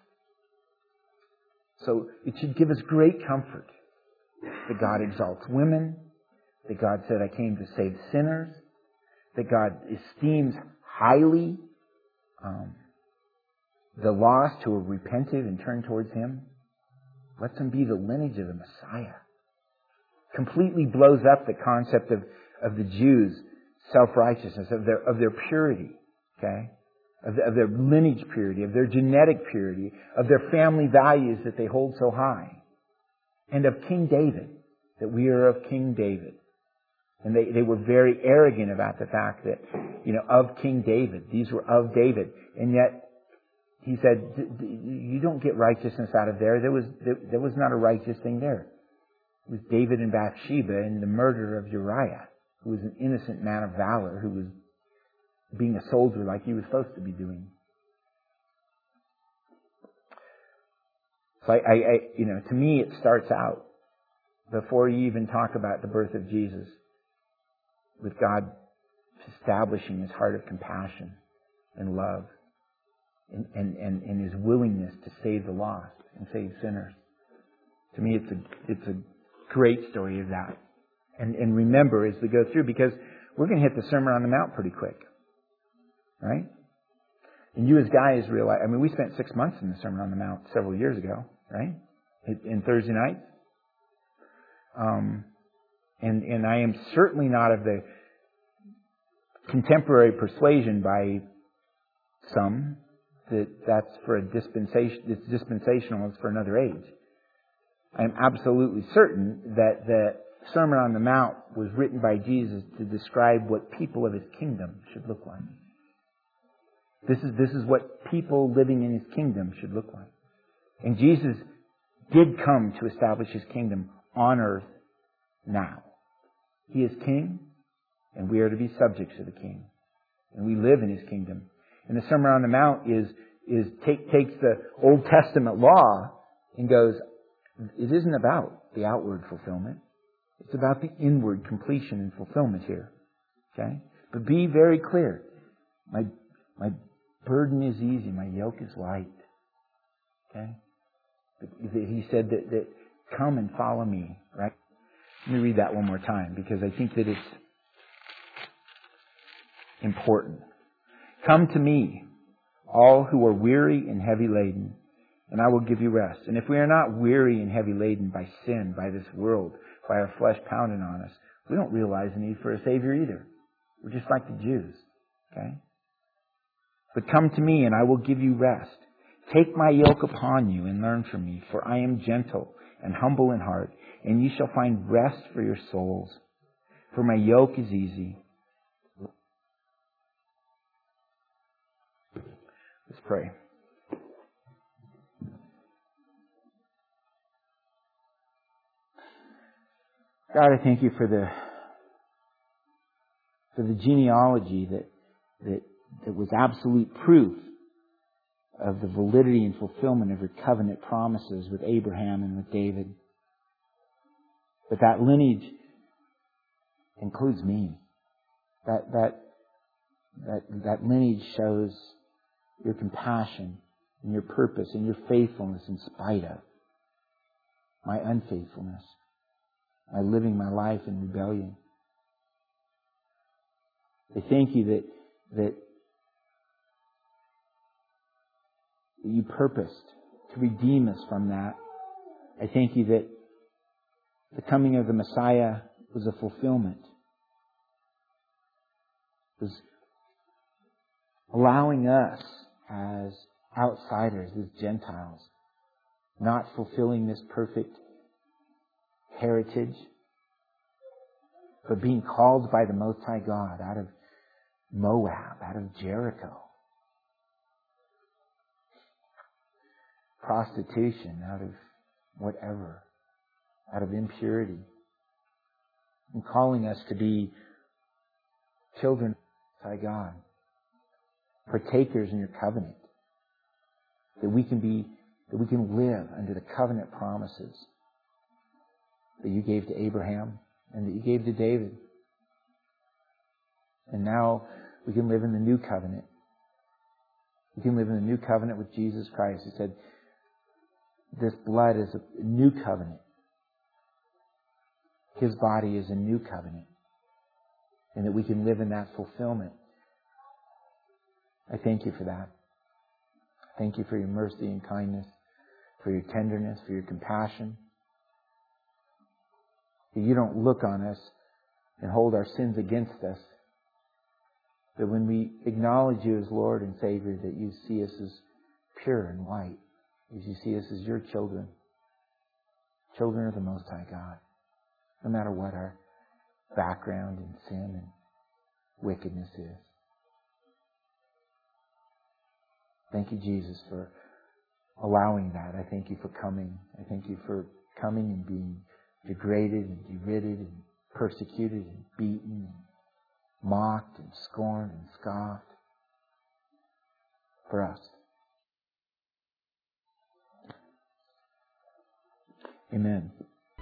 So it should give us great comfort that God exalts women, that God said, I came to save sinners, that God esteems highly um, the lost who have repented and turned towards Him. Lets them be the lineage of the Messiah. Completely blows up the concept of, of the Jews' self-righteousness, of their, of their purity, okay? Of, the, of their lineage purity, of their genetic purity, of their family values that they hold so high. And of King David, that we are of King David. And they, they were very arrogant about the fact that, you know, of King David. These were of David. And yet, he said, you don't get righteousness out of there. There was, there, there was not a righteous thing there. It was David and Bathsheba and the murder of Uriah. who was an innocent man of valor, who was being a soldier like he was supposed to be doing. So I, I, I you know, to me it starts out before you even talk about the birth of Jesus with God establishing His heart of compassion and love and, and, and, and His willingness to save the lost and save sinners. To me, it's a it's a great story of that. And and remember as we go through, because we're going to hit the Sermon on the Mount pretty quick, right? And you as guys realize, I mean, we spent six months in the Sermon on the Mount several years ago, right? In Thursday nights. Um, and and I am certainly not of the contemporary persuasion by some that that's for a dispensation. It's dispensational. It's for another age. I am absolutely certain that the Sermon on the Mount was written by Jesus to describe what people of His kingdom should look like. This is this is what people living in His kingdom should look like. And Jesus did come to establish His kingdom on earth now. He is King, and we are to be subjects to the King. And we live in His kingdom. And the Sermon on the Mount is is take, takes the Old Testament law and goes, it isn't about the outward fulfillment. It's about the inward completion and fulfillment here. Okay? But be very clear. My my burden is easy. My yoke is light. Okay? He said that, that come and follow me. Right? Let me read that one more time because I think that it's important. Come to me, all who are weary and heavy laden, and I will give you rest. And if we are not weary and heavy laden by sin, by this world, by our flesh pounding on us, we don't realize the need for a Savior either. We're just like the Jews. Okay? But come to me and I will give you rest. Take my yoke upon you and learn from me, for I am gentle and humble in heart, and you shall find rest for your souls. For my yoke is easy. Let's pray. God, I thank you for the for the genealogy that that that was absolute proof of the validity and fulfillment of your covenant promises with Abraham and with David. But that lineage includes me. That that that that lineage shows your compassion and your purpose and your faithfulness in spite of my unfaithfulness. My living my life in rebellion. I thank you that that you purposed to redeem us from that. I thank you that the coming of the Messiah was a fulfillment. It was allowing us as outsiders, as Gentiles, not fulfilling this perfect heritage, but being called by the Most High God out of Moab, out of Jericho, prostitution, out of whatever, out of impurity, and calling us to be children of High God, partakers in your covenant, that we can be, that we can live under the covenant promises that you gave to Abraham and that you gave to David. And now we can live in the new covenant. We can live in the new covenant with Jesus Christ. He said, this blood is a new covenant. His body is a new covenant. And that we can live in that fulfillment. I thank you for that. Thank you for your mercy and kindness, for your tenderness, for your compassion. That you don't look on us and hold our sins against us. That when we acknowledge you as Lord and Savior, that you see us as pure and white. As you see us as your children. Children of the Most High God. No matter what our background in sin and wickedness is. Thank you, Jesus, for allowing that. I thank you for coming. I thank you for coming and being degraded and derided and persecuted and beaten, and mocked and scorned and scoffed for us. Amen.